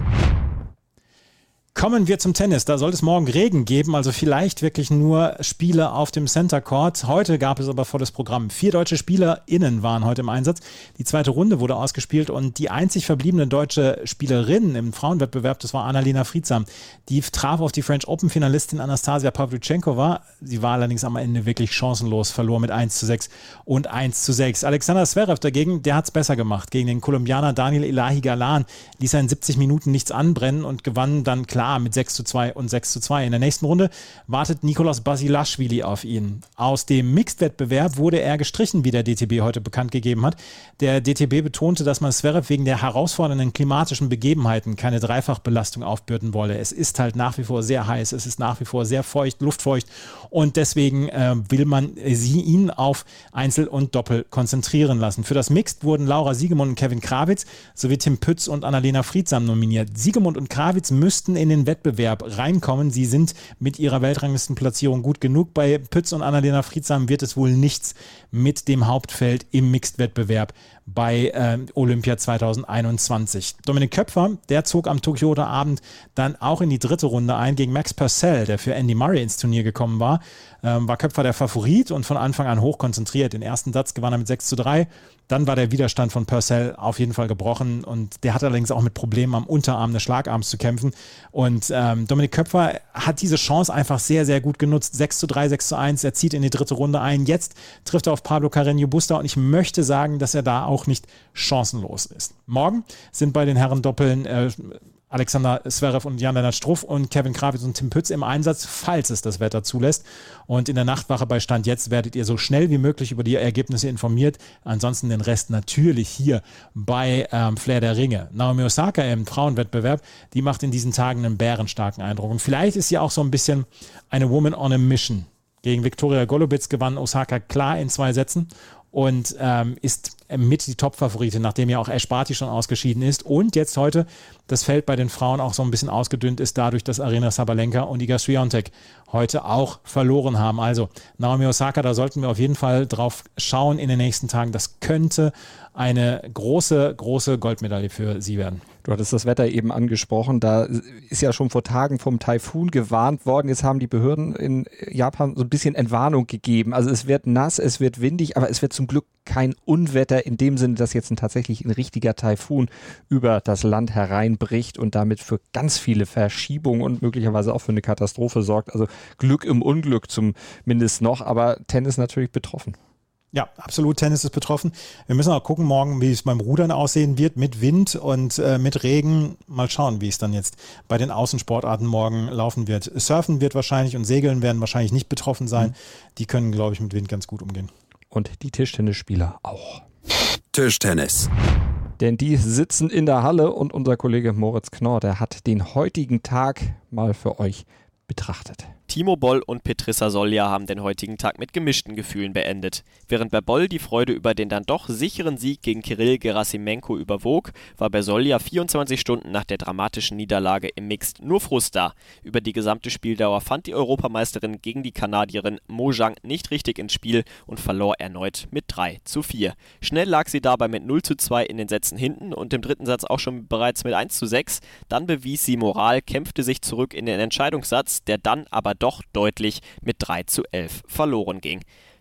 Speaker 4: Kommen wir zum Tennis. Da soll es morgen Regen geben, also vielleicht wirklich nur Spiele auf dem Center Court. Heute gab es aber volles Programm. Vier deutsche SpielerInnen waren heute im Einsatz. Die zweite Runde wurde ausgespielt und die einzig verbliebene deutsche Spielerin im Frauenwettbewerb, das war Annalena Friedsam. Die traf auf die French Open-Finalistin Anastasia Pawlyuchenkova. Sie war allerdings am Ende wirklich chancenlos, verlor mit eins zu sechs und eins zu sechs. Alexander Zverev dagegen, der hat es besser gemacht. Gegen den Kolumbianer Daniel Elahi Galan ließ er in siebzig Minuten nichts anbrennen und gewann dann klar mit sechs zu zwei und sechs zu zwei. In der nächsten Runde wartet Nikoloz Basilashvili auf ihn. Aus dem Mixed-Wettbewerb wurde er gestrichen, wie der D T B heute bekannt gegeben hat. Der D T B betonte, dass man Zverev wegen der herausfordernden klimatischen Begebenheiten keine Dreifachbelastung aufbürden wolle. Es ist halt nach wie vor sehr heiß, es ist nach wie vor sehr feucht, luftfeucht und deswegen äh, will man äh, sie ihn auf Einzel und Doppel konzentrieren lassen. Für das Mixed wurden Laura Siegemund und Kevin Krawitz sowie Tim Pütz und Annalena Friedsam nominiert. Siegemund und Krawitz müssten in den Wettbewerb reinkommen. Sie sind mit ihrer Weltranglistenplatzierung gut genug. Bei Pütz und Annalena Friedsam wird es wohl nichts mit dem Hauptfeld im Mixed-Wettbewerb bei äh, Olympia zwanzig einundzwanzig. Dominik Köpfer, der zog am Tokioter Abend dann auch in die dritte Runde ein gegen Max Purcell, der für Andy Murray ins Turnier gekommen war. Ähm, war Köpfer der Favorit und von Anfang an hoch konzentriert. Den ersten Satz gewann er mit sechs zu drei. Dann war der Widerstand von Purcell auf jeden Fall gebrochen und der hat allerdings auch mit Problemen am Unterarm des Schlagarms zu kämpfen. Und ähm, Dominik Köpfer hat diese Chance einfach sehr, sehr gut genutzt. sechs zu drei, sechs zu eins, er zieht in die dritte Runde ein. Jetzt trifft er auf Pablo Carreño Busta und ich möchte sagen, dass er da auch nicht chancenlos ist. Morgen sind bei den Herren-Doppeln äh, Alexander Zverev und Jan-Lennart Struff und Kevin Krawitz und Tim Pütz im Einsatz, falls es das Wetter zulässt. Und in der Nachtwache bei Stand jetzt werdet ihr so schnell wie möglich über die Ergebnisse informiert. Ansonsten den Rest natürlich hier bei ähm, Flair der Ringe. Naomi Osaka im Frauenwettbewerb, die macht in diesen Tagen einen bärenstarken Eindruck. Und vielleicht ist sie auch so ein bisschen eine Woman on a Mission. Gegen Viktoria Golubitz gewann Osaka klar in zwei Sätzen und ähm, ist mit die Top-Favorite, nachdem ja auch Ash Barty schon ausgeschieden ist und jetzt heute das Feld bei den Frauen auch so ein bisschen ausgedünnt ist, dadurch, dass Aryna Sabalenka und Iga Swiatek heute auch verloren haben. Also Naomi Osaka, da sollten wir auf jeden Fall drauf schauen in den nächsten Tagen. Das könnte eine große, große Goldmedaille für sie werden.
Speaker 3: Du hattest das Wetter eben angesprochen, da ist ja schon vor Tagen vom Taifun gewarnt worden. Jetzt haben die Behörden in Japan so ein bisschen Entwarnung gegeben. Also es wird nass, es wird windig, aber es wird zum Glück kein Unwetter in dem Sinne, dass jetzt ein, tatsächlich ein richtiger Taifun über das Land hereinbricht und damit für ganz viele Verschiebungen und möglicherweise auch für eine Katastrophe sorgt. Also Glück im Unglück zumindest noch, aber Tennis natürlich betroffen.
Speaker 4: Ja, absolut. Tennis ist betroffen. Wir müssen auch gucken morgen, wie es beim Rudern aussehen wird mit Wind und äh, mit Regen. Mal schauen, wie es dann jetzt bei den Außensportarten morgen laufen wird. Surfen wird wahrscheinlich und Segeln werden wahrscheinlich nicht betroffen sein. Mhm. Die können, glaube ich, mit Wind ganz gut umgehen.
Speaker 3: Und die Tischtennisspieler auch.
Speaker 2: Tischtennis.
Speaker 3: Denn die sitzen in der Halle und unser Kollege Moritz Knorr, der hat den heutigen Tag mal für euch betrachtet.
Speaker 5: Timo Boll und Petrissa Solja haben den heutigen Tag mit gemischten Gefühlen beendet. Während bei Boll die Freude über den dann doch sicheren Sieg gegen Kirill Gerasimenko überwog, war bei Solja vierundzwanzig Stunden nach der dramatischen Niederlage im Mixed nur Frust da. Über die gesamte Spieldauer fand die Europameisterin gegen die Kanadierin Mo Zhang nicht richtig ins Spiel und verlor erneut mit drei zu vier. Schnell lag sie dabei mit null zu zwei in den Sätzen hinten und im dritten Satz auch schon bereits mit eins zu sechs. Dann bewies sie Moral, kämpfte sich zurück in den Entscheidungssatz, der dann aber doch deutlich mit drei zu elf verloren ging.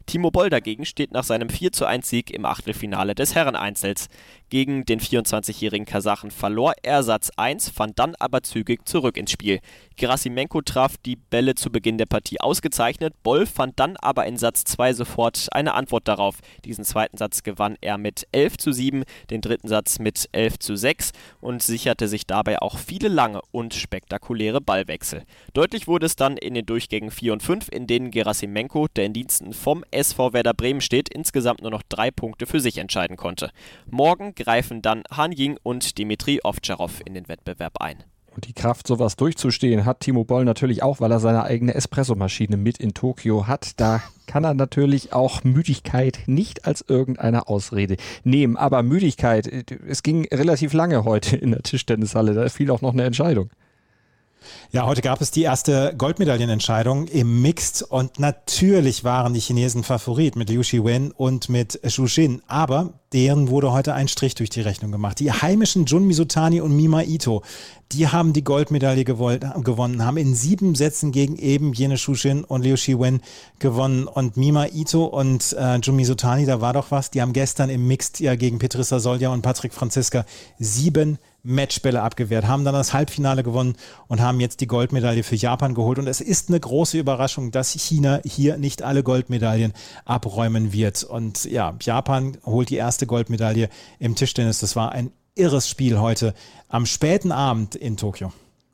Speaker 5: Timo Boll dagegen steht nach seinem vier zu eins Sieg im Achtelfinale des Herreneinzels. Gegen den vierundzwanzigjährigen Kasachen verlor er Satz eins, fand dann aber zügig zurück ins Spiel. Gerasimenko traf die Bälle zu Beginn der Partie ausgezeichnet, Boll fand dann aber in Satz zwei sofort eine Antwort darauf. Diesen zweiten Satz gewann er mit elf zu sieben, den dritten Satz mit elf zu sechs und sicherte sich dabei auch viele lange und spektakuläre Ballwechsel. Deutlich wurde es dann in den Durchgängen vier und fünf, in denen Gerasimenko, der in Diensten vom S V Werder Bremen steht, insgesamt nur noch drei Punkte für sich entscheiden konnte. Morgen greifen dann Han Ying und Dimitri Ovtcharov in den Wettbewerb ein.
Speaker 3: Und die Kraft, sowas durchzustehen, hat Timo Boll natürlich auch, weil er seine eigene Espressomaschine mit in Tokio hat. Da kann er natürlich auch Müdigkeit nicht als irgendeine Ausrede nehmen. Aber Müdigkeit, es ging relativ lange heute in der Tischtennishalle. Da fiel auch noch eine Entscheidung.
Speaker 4: Ja, heute gab es die erste Goldmedaillenentscheidung im Mixed und natürlich waren die Chinesen Favorit mit Liu Shiwen und mit Zhu Xin, aber deren wurde heute ein Strich durch die Rechnung gemacht. Die heimischen Jun Mizutani und Mima Ito, die haben die Goldmedaille gewollt, gewonnen, haben in sieben Sätzen gegen eben jene Zhu Xin und Liu Shiwen gewonnen und Mima Ito und äh, Jun Mizutani, da war doch was, die haben gestern im Mixed ja gegen Petrissa Solja und Patrick Franziska sieben Matchbälle abgewehrt, haben dann das Halbfinale gewonnen und haben jetzt die Goldmedaille für Japan geholt. Und es ist eine große Überraschung, dass China hier nicht alle Goldmedaillen abräumen wird. Und ja, Japan holt die erste Goldmedaille im Tischtennis. Das war ein irres Spiel heute am späten Abend in Tokio.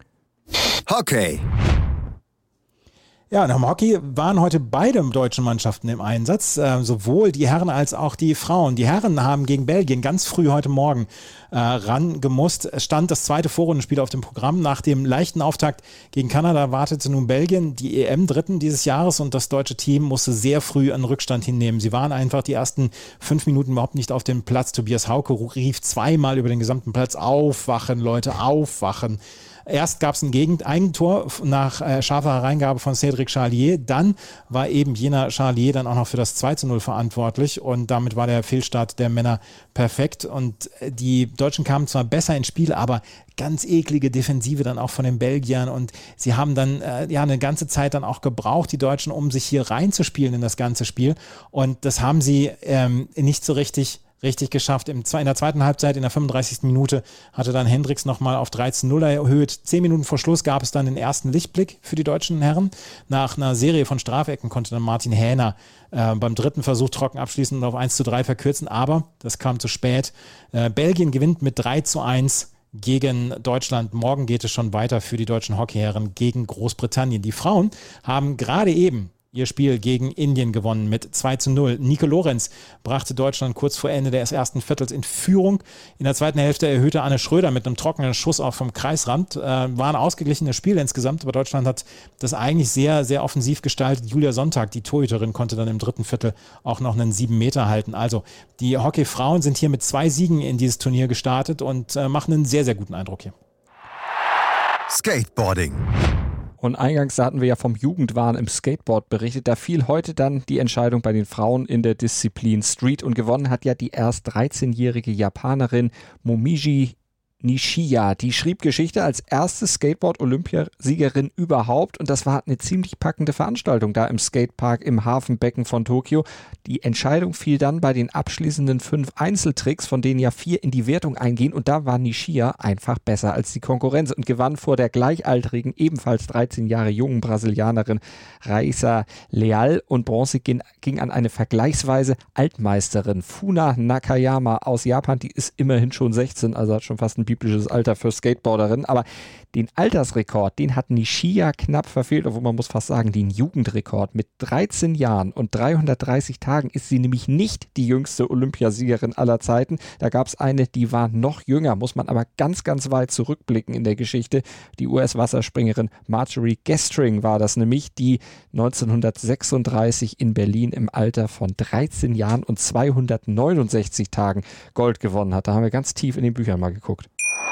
Speaker 2: Hockey.
Speaker 4: Ja, und im Hockey waren heute beide deutschen Mannschaften im Einsatz, äh, sowohl die Herren als auch die Frauen. Die Herren haben gegen Belgien ganz früh heute Morgen äh, ran gemusst. Es stand das zweite Vorrundenspiel auf dem Programm. Nach dem leichten Auftakt gegen Kanada wartete nun Belgien, die E M-Dritten dieses Jahres, und das deutsche Team musste sehr früh einen Rückstand hinnehmen. Sie waren einfach die ersten fünf Minuten überhaupt nicht auf dem Platz. Tobias Hauke rief zweimal über den gesamten Platz: Aufwachen, Leute, aufwachen. Erst gab es ein Gegen-Eigentor nach äh, scharfer Hereingabe von Cédric Charlier. Dann war eben jener Charlier dann auch noch für das zwei zu null verantwortlich. Und damit war der Fehlstart der Männer perfekt. Und die Deutschen kamen zwar besser ins Spiel, aber ganz eklige Defensive dann auch von den Belgiern. Und sie haben dann äh, ja eine ganze Zeit dann auch gebraucht, die Deutschen, um sich hier reinzuspielen in das ganze Spiel. Und das haben sie ähm, nicht so richtig Richtig geschafft. Im, in der zweiten Halbzeit, in der fünfunddreißigsten Minute, hatte dann Hendricks nochmal auf dreizehn null erhöht. Zehn Minuten vor Schluss gab es dann den ersten Lichtblick für die deutschen Herren. Nach einer Serie von Strafecken konnte dann Martin Hähner äh, beim dritten Versuch trocken abschließen und auf eins zu drei verkürzen. Aber das kam zu spät. Äh, Belgien gewinnt mit drei zu eins gegen Deutschland. Morgen geht es schon weiter für die deutschen Hockeyherren gegen Großbritannien. Die Frauen haben gerade eben ihr Spiel gegen Indien gewonnen mit zwei zu null. Nico Lorenz brachte Deutschland kurz vor Ende des ersten Viertels in Führung. In der zweiten Hälfte erhöhte Anne Schröder mit einem trockenen Schuss auch vom Kreisrand. Äh, war ein ausgeglichenes Spiel insgesamt, aber Deutschland hat das eigentlich sehr, sehr offensiv gestaltet. Julia Sonntag, die Torhüterin, konnte dann im dritten Viertel auch noch einen sieben Meter halten. Also die Hockeyfrauen sind hier mit zwei Siegen in dieses Turnier gestartet und äh, machen einen sehr, sehr guten Eindruck hier.
Speaker 2: Skateboarding.
Speaker 3: Und eingangs hatten wir ja vom Jugendwahn im Skateboard berichtet. Da fiel heute dann die Entscheidung bei den Frauen in der Disziplin Street. Und gewonnen hat ja die erst dreizehnjährige Japanerin Momiji Nishiya. Die schrieb Geschichte als erste Skateboard-Olympiasiegerin überhaupt. Und das war eine ziemlich packende Veranstaltung da im Skatepark im Hafenbecken von Tokio. Die Entscheidung fiel dann bei den abschließenden fünf Einzeltricks, von denen ja vier in die Wertung eingehen. Und da war Nishiya einfach besser als die Konkurrenz und gewann vor der gleichaltrigen, ebenfalls dreizehn Jahre jungen Brasilianerin Raissa Leal. Und Bronze ging, ging an eine vergleichsweise Altmeisterin Funa Nakayama aus Japan. Die ist immerhin schon sechzehn, also hat schon fast ein biblisches Alter für Skateboarderinnen, aber den Altersrekord, den hat Nishiya knapp verfehlt, obwohl man muss fast sagen, den Jugendrekord. Mit dreizehn Jahren und dreihundertdreißig Tagen ist sie nämlich nicht die jüngste Olympiasiegerin aller Zeiten. Da gab es eine, die war noch jünger, muss man aber ganz, ganz weit zurückblicken in der Geschichte. Die U S-Wasserspringerin Marjorie Gestring war das nämlich, die neunzehnhundertsechsunddreißig in Berlin im Alter von dreizehn Jahren und zweihundertneunundsechzig Tagen Gold gewonnen hat. Da haben wir ganz tief in den Büchern mal geguckt.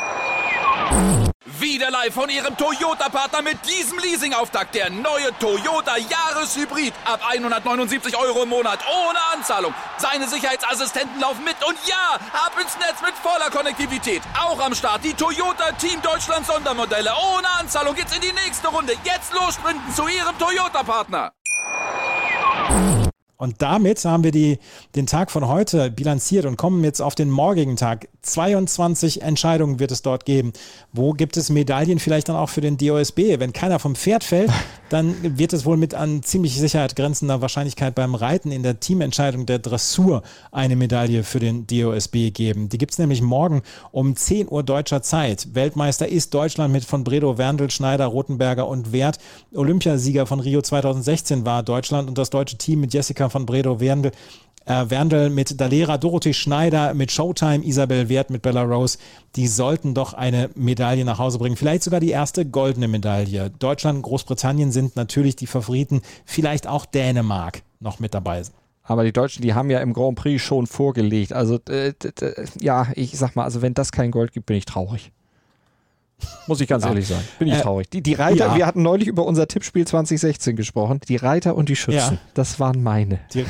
Speaker 1: Wieder live von Ihrem Toyota-Partner mit diesem Leasing-Auftakt. Der neue Toyota Jahreshybrid. Ab hundertneunundsiebzig Euro im Monat. Ohne Anzahlung. Seine Sicherheitsassistenten laufen mit. Und ja, ab ins Netz mit voller Konnektivität. Auch am Start die Toyota Team Deutschland Sondermodelle. Ohne Anzahlung geht's in die nächste Runde. Jetzt los sprinten zu Ihrem Toyota-Partner.
Speaker 4: Und damit haben wir die, den Tag von heute bilanziert und kommen jetzt auf den morgigen Tag. zweiundzwanzig Entscheidungen wird es dort geben. Wo gibt es Medaillen vielleicht dann auch für den D O S B? Wenn keiner vom Pferd fällt, dann wird es wohl mit an ziemlich Sicherheit grenzender Wahrscheinlichkeit beim Reiten in der Teamentscheidung der Dressur eine Medaille für den D O S B geben. Die gibt es nämlich morgen um zehn Uhr deutscher Zeit. Weltmeister ist Deutschland mit von Bredow, Werndl, Schneider, Rothenberger und Wert. Olympiasieger von Rio zweitausendsechzehn war Deutschland und das deutsche Team mit Jessica von Bredow, Werndl, äh, Werndl mit Dalera, Dorothee Schneider, mit Showtime, Isabel Wert mit Bella Rose, die sollten doch eine Medaille nach Hause bringen. Vielleicht sogar die erste goldene Medaille. Deutschland und Großbritannien sind natürlich die Favoriten, vielleicht auch Dänemark noch mit dabei sind.
Speaker 3: Aber die Deutschen, die haben ja im Grand Prix schon vorgelegt. Also äh, d- d- ja, ich sag mal, also wenn das kein Gold gibt, bin ich traurig. Muss ich ganz ja. ehrlich sagen. Bin ich äh, traurig. Die, die Reiter, ja. wir hatten neulich über unser Tippspiel zwanzig sechzehn gesprochen. Die Reiter und die Schützen, ja. das waren meine.
Speaker 4: Die,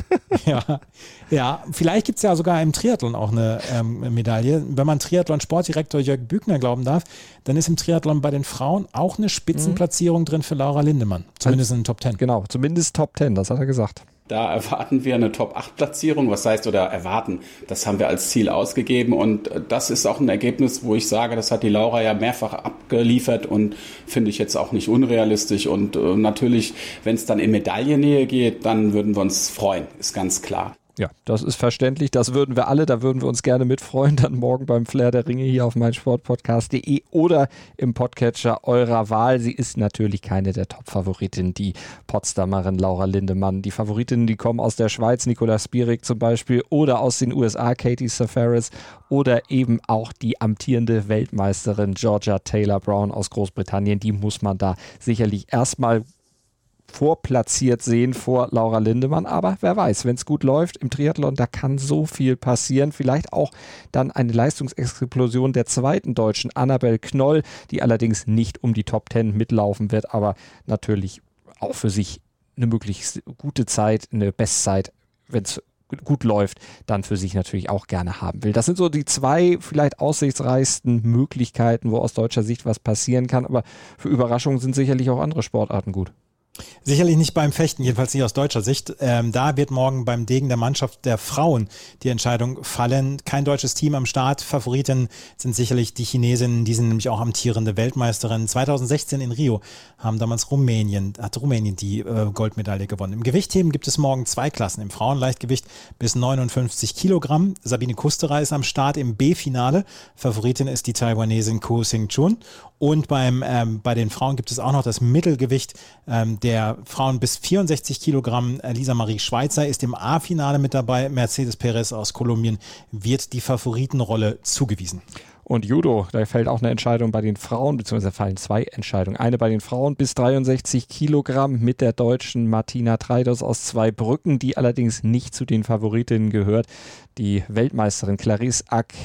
Speaker 4: ja. ja, vielleicht gibt es ja sogar im Triathlon auch eine ähm, Medaille. Wenn man Triathlon-Sportdirektor Jörg Büchner glauben darf, dann ist im Triathlon bei den Frauen auch eine Spitzenplatzierung mhm. drin für Laura Lindemann. Zumindest in den Top Ten.
Speaker 3: Genau, zumindest Top Ten, das hat er gesagt.
Speaker 10: Da erwarten wir eine Top acht Platzierung. Was heißt oder erwarten? Das haben wir als Ziel ausgegeben und das ist auch ein Ergebnis, wo ich sage, das hat die Laura ja mehrfach abgeliefert und finde ich jetzt auch nicht unrealistisch. Und äh, natürlich, wenn es dann in Medaillennähe geht, dann würden wir uns freuen, ist ganz klar.
Speaker 3: Ja, das ist verständlich. Das würden wir alle, da würden wir uns gerne mitfreuen. Dann morgen beim Flair der Ringe hier auf meinsportpodcast punkt de oder im Podcatcher eurer Wahl. Sie ist natürlich keine der Top-Favoritinnen, die Potsdamerin Laura Lindemann. Die Favoritinnen, die kommen aus der Schweiz, Nicola Spirig zum Beispiel, oder aus den U S A, Katie Safaris, oder eben auch die amtierende Weltmeisterin Georgia Taylor Brown aus Großbritannien. Die muss man da sicherlich erstmal vorplatziert sehen vor Laura Lindemann, aber wer weiß, wenn es gut läuft im Triathlon, da kann so viel passieren. Vielleicht auch dann eine Leistungsexplosion der zweiten Deutschen, Annabel Knoll, die allerdings nicht um die Top Ten mitlaufen wird, aber natürlich auch für sich eine möglichst gute Zeit, eine Bestzeit, wenn es gut läuft, dann für sich natürlich auch gerne haben will. Das sind so die zwei vielleicht aussichtsreichsten Möglichkeiten, wo aus deutscher Sicht was passieren kann, aber für Überraschungen sind sicherlich auch andere Sportarten gut.
Speaker 4: Sicherlich nicht beim Fechten, jedenfalls nicht aus deutscher Sicht. Ähm, da wird morgen beim Degen der Mannschaft der Frauen die Entscheidung fallen. Kein deutsches Team am Start. Favoriten sind sicherlich die Chinesinnen, die sind nämlich auch amtierende Weltmeisterinnen. zweitausendsechzehn in Rio haben damals Rumänien, hat Rumänien die äh, Goldmedaille gewonnen. Im Gewichtheben gibt es morgen zwei Klassen. Im Frauenleichtgewicht bis neunundfünfzig Kilogramm. Sabine Kusterer ist am Start im B-Finale. Favoritin ist die Taiwanesin Ko Sing-chun. Und beim, ähm, bei den Frauen gibt es auch noch das Mittelgewicht ähm, der Frauen bis vierundsechzig Kilogramm. Lisa Marie Schweizer ist im A-Finale mit dabei. Mercedes Perez aus Kolumbien wird die Favoritenrolle zugewiesen.
Speaker 3: Und Judo, da fällt auch eine Entscheidung bei den Frauen, beziehungsweise fallen zwei Entscheidungen. Eine bei den Frauen bis dreiundsechzig Kilogramm mit der deutschen Martina Treidos aus Zweibrücken, die allerdings nicht zu den Favoritinnen gehört. Die Weltmeisterin Clarisse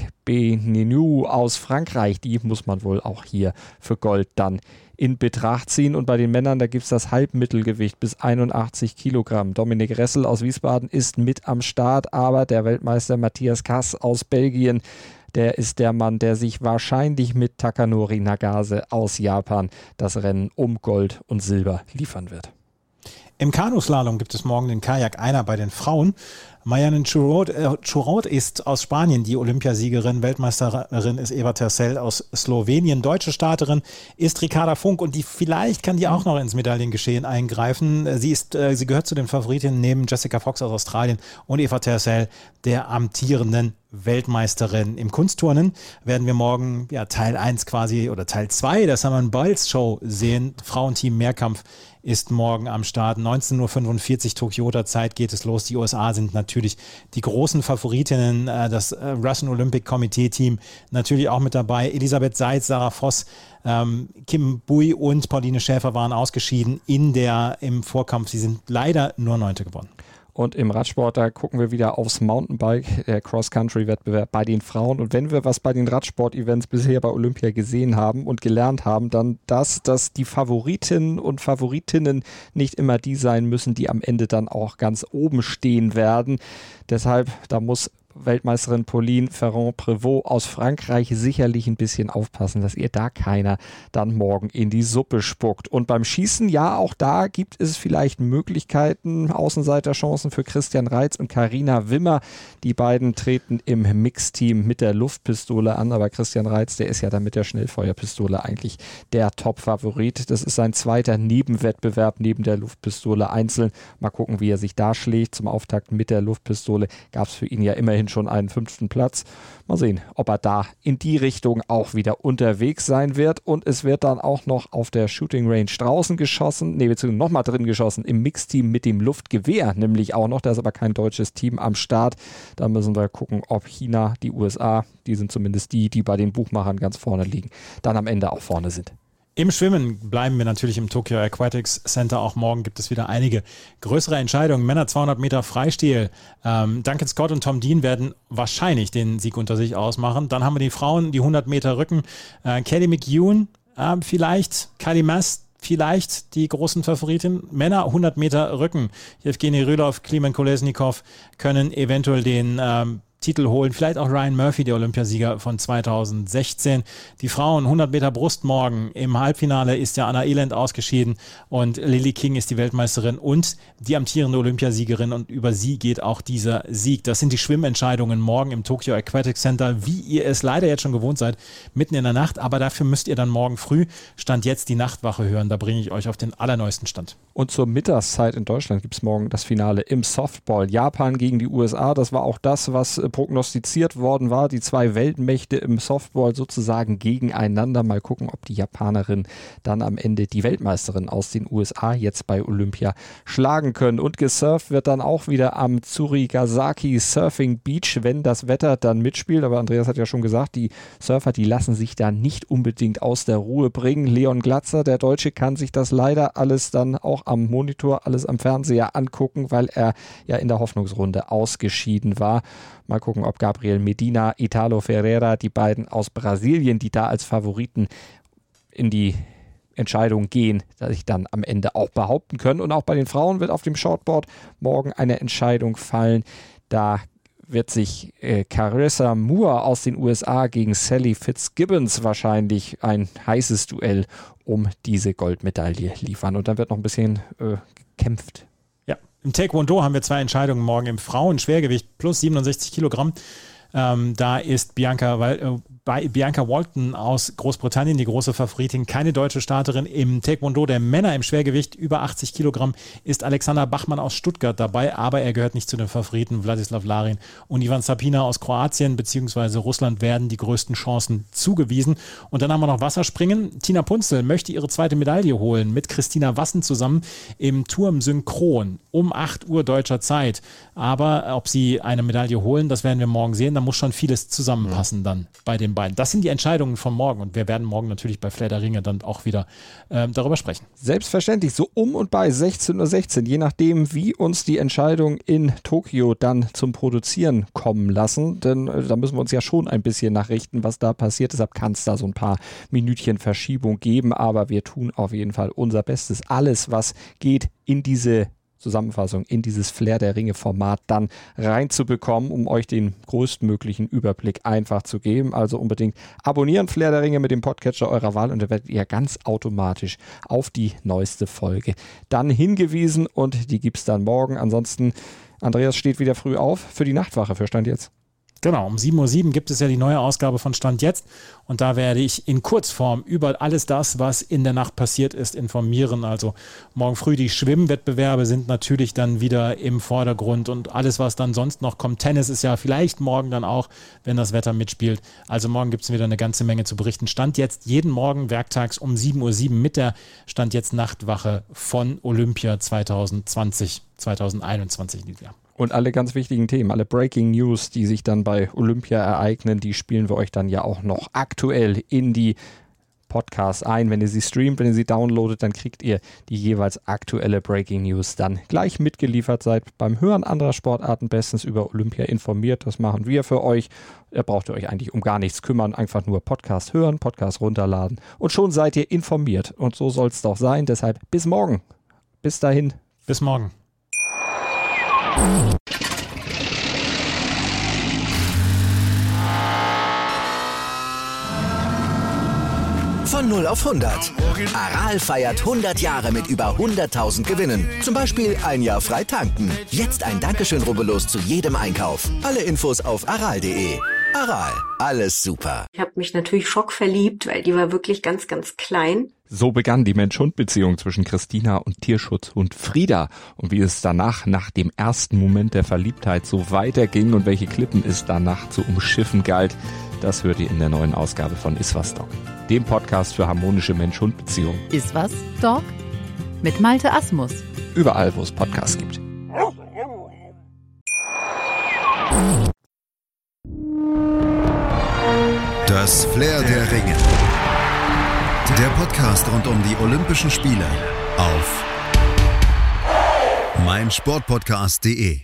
Speaker 3: Agbenienou aus Frankreich, die muss man wohl auch hier für Gold dann in Betracht ziehen. Und bei den Männern, da gibt es das Halbmittelgewicht bis einundachtzig Kilogramm. Dominik Ressel aus Wiesbaden ist mit am Start, aber der Weltmeister Matthias Kass aus Belgien, der ist der Mann, der sich wahrscheinlich mit Takanori Nagase aus Japan das Rennen um Gold und Silber liefern wird.
Speaker 4: Im Kanuslalom gibt es morgen den Kajak-Einer bei den Frauen. Marianne Churot, äh, Churot ist aus Spanien die Olympiasiegerin. Weltmeisterin ist Eva Tercel aus Slowenien. Deutsche Starterin ist Ricarda Funk und die vielleicht kann die auch noch ins Medaillengeschehen eingreifen. Sie ist, äh, sie gehört zu den Favoritinnen neben Jessica Fox aus Australien und Eva Tercel, der amtierenden Weltmeisterin. Im Kunstturnen werden wir morgen ja, Teil eins quasi oder Teil zwei der Summer Biles Show sehen. Frauenteam Mehrkampf ist morgen am Start. neunzehn Uhr fünfundvierzig Tokioter Zeit geht es los. Die U S A sind natürlich die großen Favoritinnen. Das Russian Olympic Committee Team natürlich auch mit dabei. Elisabeth Seitz, Sarah Voss, ähm, Kim Bui und Pauline Schäfer waren ausgeschieden in der, im Vorkampf. Sie sind leider nur Neunte geworden.
Speaker 3: Und im Radsport, da gucken wir wieder aufs Mountainbike, der Cross-Country-Wettbewerb bei den Frauen. Und wenn wir was bei den Radsport-Events bisher bei Olympia gesehen haben und gelernt haben, dann das, dass die Favoritinnen und Favoritinnen nicht immer die sein müssen, die am Ende dann auch ganz oben stehen werden. Deshalb, da muss Weltmeisterin Pauline Ferrand-Prévot aus Frankreich sicherlich ein bisschen aufpassen, dass ihr da keiner dann morgen in die Suppe spuckt. Und beim Schießen, ja, auch da gibt es vielleicht Möglichkeiten, Außenseiterchancen für Christian Reitz und Carina Wimmer. Die beiden treten im Mixteam mit der Luftpistole an, aber Christian Reitz, der ist ja dann mit der Schnellfeuerpistole eigentlich der Top-Favorit. Das ist sein zweiter Nebenwettbewerb neben der Luftpistole einzeln. Mal gucken, wie er sich da schlägt. Zum Auftakt mit der Luftpistole gab es für ihn ja immerhin schon einen fünften Platz. Mal sehen, ob er da in die Richtung auch wieder unterwegs sein wird. Und es wird dann auch noch auf der Shooting Range draußen geschossen, ne, beziehungsweise nochmal drin geschossen, im Mixteam mit dem Luftgewehr, nämlich auch noch. Da ist aber kein deutsches Team am Start. Da müssen wir gucken, ob China, die U S A, die sind zumindest die, die bei den Buchmachern ganz vorne liegen, dann am Ende auch vorne sind.
Speaker 4: Im Schwimmen bleiben wir natürlich im Tokyo Aquatics Center. Auch morgen gibt es wieder einige größere Entscheidungen. Männer zweihundert Meter Freistil. Ähm, Duncan Scott und Tom Dean werden wahrscheinlich den Sieg unter sich ausmachen. Dann haben wir die Frauen, die hundert Meter Rücken. Äh, Kelly McEwen, äh, vielleicht. Kylie Mass, vielleicht die großen Favoriten. Männer hundert Meter Rücken. Evgeny Rylov, Klimen Kolesnikov können eventuell den ähm, Titel holen. Vielleicht auch Ryan Murphy, der Olympiasieger von zweitausendsechzehn. Die Frauen hundert Meter Brust morgen. Im Halbfinale ist ja Anna Elend ausgeschieden und Lily King ist die Weltmeisterin und die amtierende Olympiasiegerin und über sie geht auch dieser Sieg. Das sind die Schwimmentscheidungen morgen im Tokyo Aquatic Center, wie ihr es leider jetzt schon gewohnt seid, mitten in der Nacht. Aber dafür müsst ihr dann morgen früh, Stand jetzt, die Nachtwache hören. Da bringe ich euch auf den allerneuesten Stand.
Speaker 3: Und zur Mittagszeit in Deutschland gibt es morgen das Finale im Softball. Japan gegen die U S A. Das war auch das, was prognostiziert worden war. Die zwei Weltmächte im Softball sozusagen gegeneinander. Mal gucken, ob die Japanerin dann am Ende die Weltmeisterin aus den U S A jetzt bei Olympia schlagen können. Und gesurft wird dann auch wieder am Tsurugasaki Surfing Beach, wenn das Wetter dann mitspielt. Aber Andreas hat ja schon gesagt, die Surfer, die lassen sich da nicht unbedingt aus der Ruhe bringen. Leon Glatzer, der Deutsche, kann sich das leider alles dann auch am Monitor, alles am Fernseher angucken, weil er ja in der Hoffnungsrunde ausgeschieden war. Mal gucken, ob Gabriel Medina, Italo Ferreira, die beiden aus Brasilien, die da als Favoriten in die Entscheidung gehen, dass sich dann am Ende auch behaupten können. Und auch bei den Frauen wird auf dem Shortboard morgen eine Entscheidung fallen. Da wird sich äh, Carissa Moore aus den U S A gegen Sally Fitzgibbons wahrscheinlich ein heißes Duell um diese Goldmedaille liefern. Und dann wird noch ein bisschen äh, gekämpft.
Speaker 4: Ja, im Taekwondo haben wir zwei Entscheidungen morgen im Frauen-Schwergewicht plus siebenundsechzig Kilogramm. Ähm, da ist Bianca, weil, äh, bei Bianca Walton aus Großbritannien die große Favoritin, keine deutsche Starterin. Im Taekwondo der Männer im Schwergewicht über achtzig Kilogramm ist Alexander Bachmann aus Stuttgart dabei, aber er gehört nicht zu den Favoriten. Vladislav Larin und Ivan Sapina aus Kroatien bzw. Russland werden die größten Chancen zugewiesen. Und dann haben wir noch Wasserspringen. Tina Punzel möchte ihre zweite Medaille holen mit Christina Wassen zusammen im Turm Synchron um acht Uhr deutscher Zeit. Aber ob sie eine Medaille holen, das werden wir morgen sehen. Da muss schon vieles zusammenpassen dann bei den beiden. Das sind die Entscheidungen von morgen und wir werden morgen natürlich bei Flair der Ringe dann auch wieder äh, darüber sprechen.
Speaker 3: Selbstverständlich, so um und bei sechzehn Uhr sechzehn, je nachdem, wie uns die Entscheidung in Tokio dann zum Produzieren kommen lassen, denn äh, da müssen wir uns ja schon ein bisschen nachrichten, was da passiert. Deshalb kann es da so ein paar Minütchen Verschiebung geben, aber wir tun auf jeden Fall unser Bestes. Alles, was geht, in diese Zusammenfassung, in dieses Flair der Ringe-Format dann reinzubekommen, um euch den größtmöglichen Überblick einfach zu geben. Also unbedingt abonnieren Flair der Ringe mit dem Podcatcher eurer Wahl und da werdet ihr ganz automatisch auf die neueste Folge dann hingewiesen und die gibt es dann morgen. Ansonsten, Andreas steht wieder früh auf für die Nachtwache für Stand jetzt.
Speaker 4: Genau, um sieben Uhr sieben gibt es ja die neue Ausgabe von Stand jetzt und da werde ich in Kurzform über alles das, was in der Nacht passiert ist, informieren. Also morgen früh die Schwimmwettbewerbe sind natürlich dann wieder im Vordergrund und alles, was dann sonst noch kommt. Tennis ist ja vielleicht morgen dann auch, wenn das Wetter mitspielt. Also morgen gibt es wieder eine ganze Menge zu berichten. Stand jetzt jeden Morgen werktags um sieben Uhr sieben mit der Stand jetzt Nachtwache von Olympia zwanzig zwanzig, zwanzig einundzwanzig in diesem Jahr.
Speaker 3: Und alle ganz wichtigen Themen, alle Breaking News, die sich dann bei Olympia ereignen, die spielen wir euch dann ja auch noch aktuell in die Podcasts ein. Wenn ihr sie streamt, wenn ihr sie downloadet, dann kriegt ihr die jeweils aktuelle Breaking News dann gleich mitgeliefert. Seid beim Hören anderer Sportarten bestens über Olympia informiert. Das machen wir für euch. Da braucht ihr euch eigentlich um gar nichts kümmern. Einfach nur Podcast hören, Podcast runterladen und schon seid ihr informiert. Und so soll es doch sein. Deshalb bis morgen. Bis dahin.
Speaker 4: Bis morgen.
Speaker 8: null auf hundert. Aral feiert hundert Jahre mit über hunderttausend Gewinnen. Zum Beispiel ein Jahr frei tanken. Jetzt ein Dankeschön, rubbellos zu jedem Einkauf. Alle Infos auf aral punkt de. Aral, alles super.
Speaker 11: Ich habe mich natürlich schockverliebt, weil die war wirklich ganz, ganz klein.
Speaker 3: So begann die Mensch-Hund-Beziehung zwischen Christina und Tierschutzhund Frieda. Und wie es danach, nach dem ersten Moment der Verliebtheit, so weiterging und welche Klippen es danach zu umschiffen galt, das hört ihr in der neuen Ausgabe von Iswas Dog, dem Podcast für harmonische Mensch-Hund-Beziehungen.
Speaker 12: Iswas Dog mit Malte Asmus.
Speaker 3: Überall, wo es Podcasts gibt.
Speaker 2: Das Flair der Ringe. Der Podcast rund um die Olympischen Spiele auf meinsportpodcast punkt de.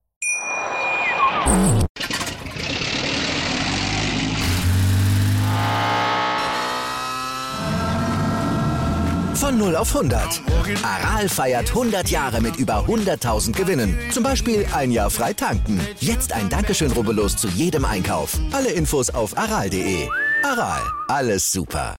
Speaker 8: Von null auf hundert. Aral feiert hundert Jahre mit über hunderttausend Gewinnen. Zum Beispiel ein Jahr frei tanken. Jetzt ein Dankeschön, rubbellos zu jedem Einkauf. Alle Infos auf aral punkt de. Aral, alles super.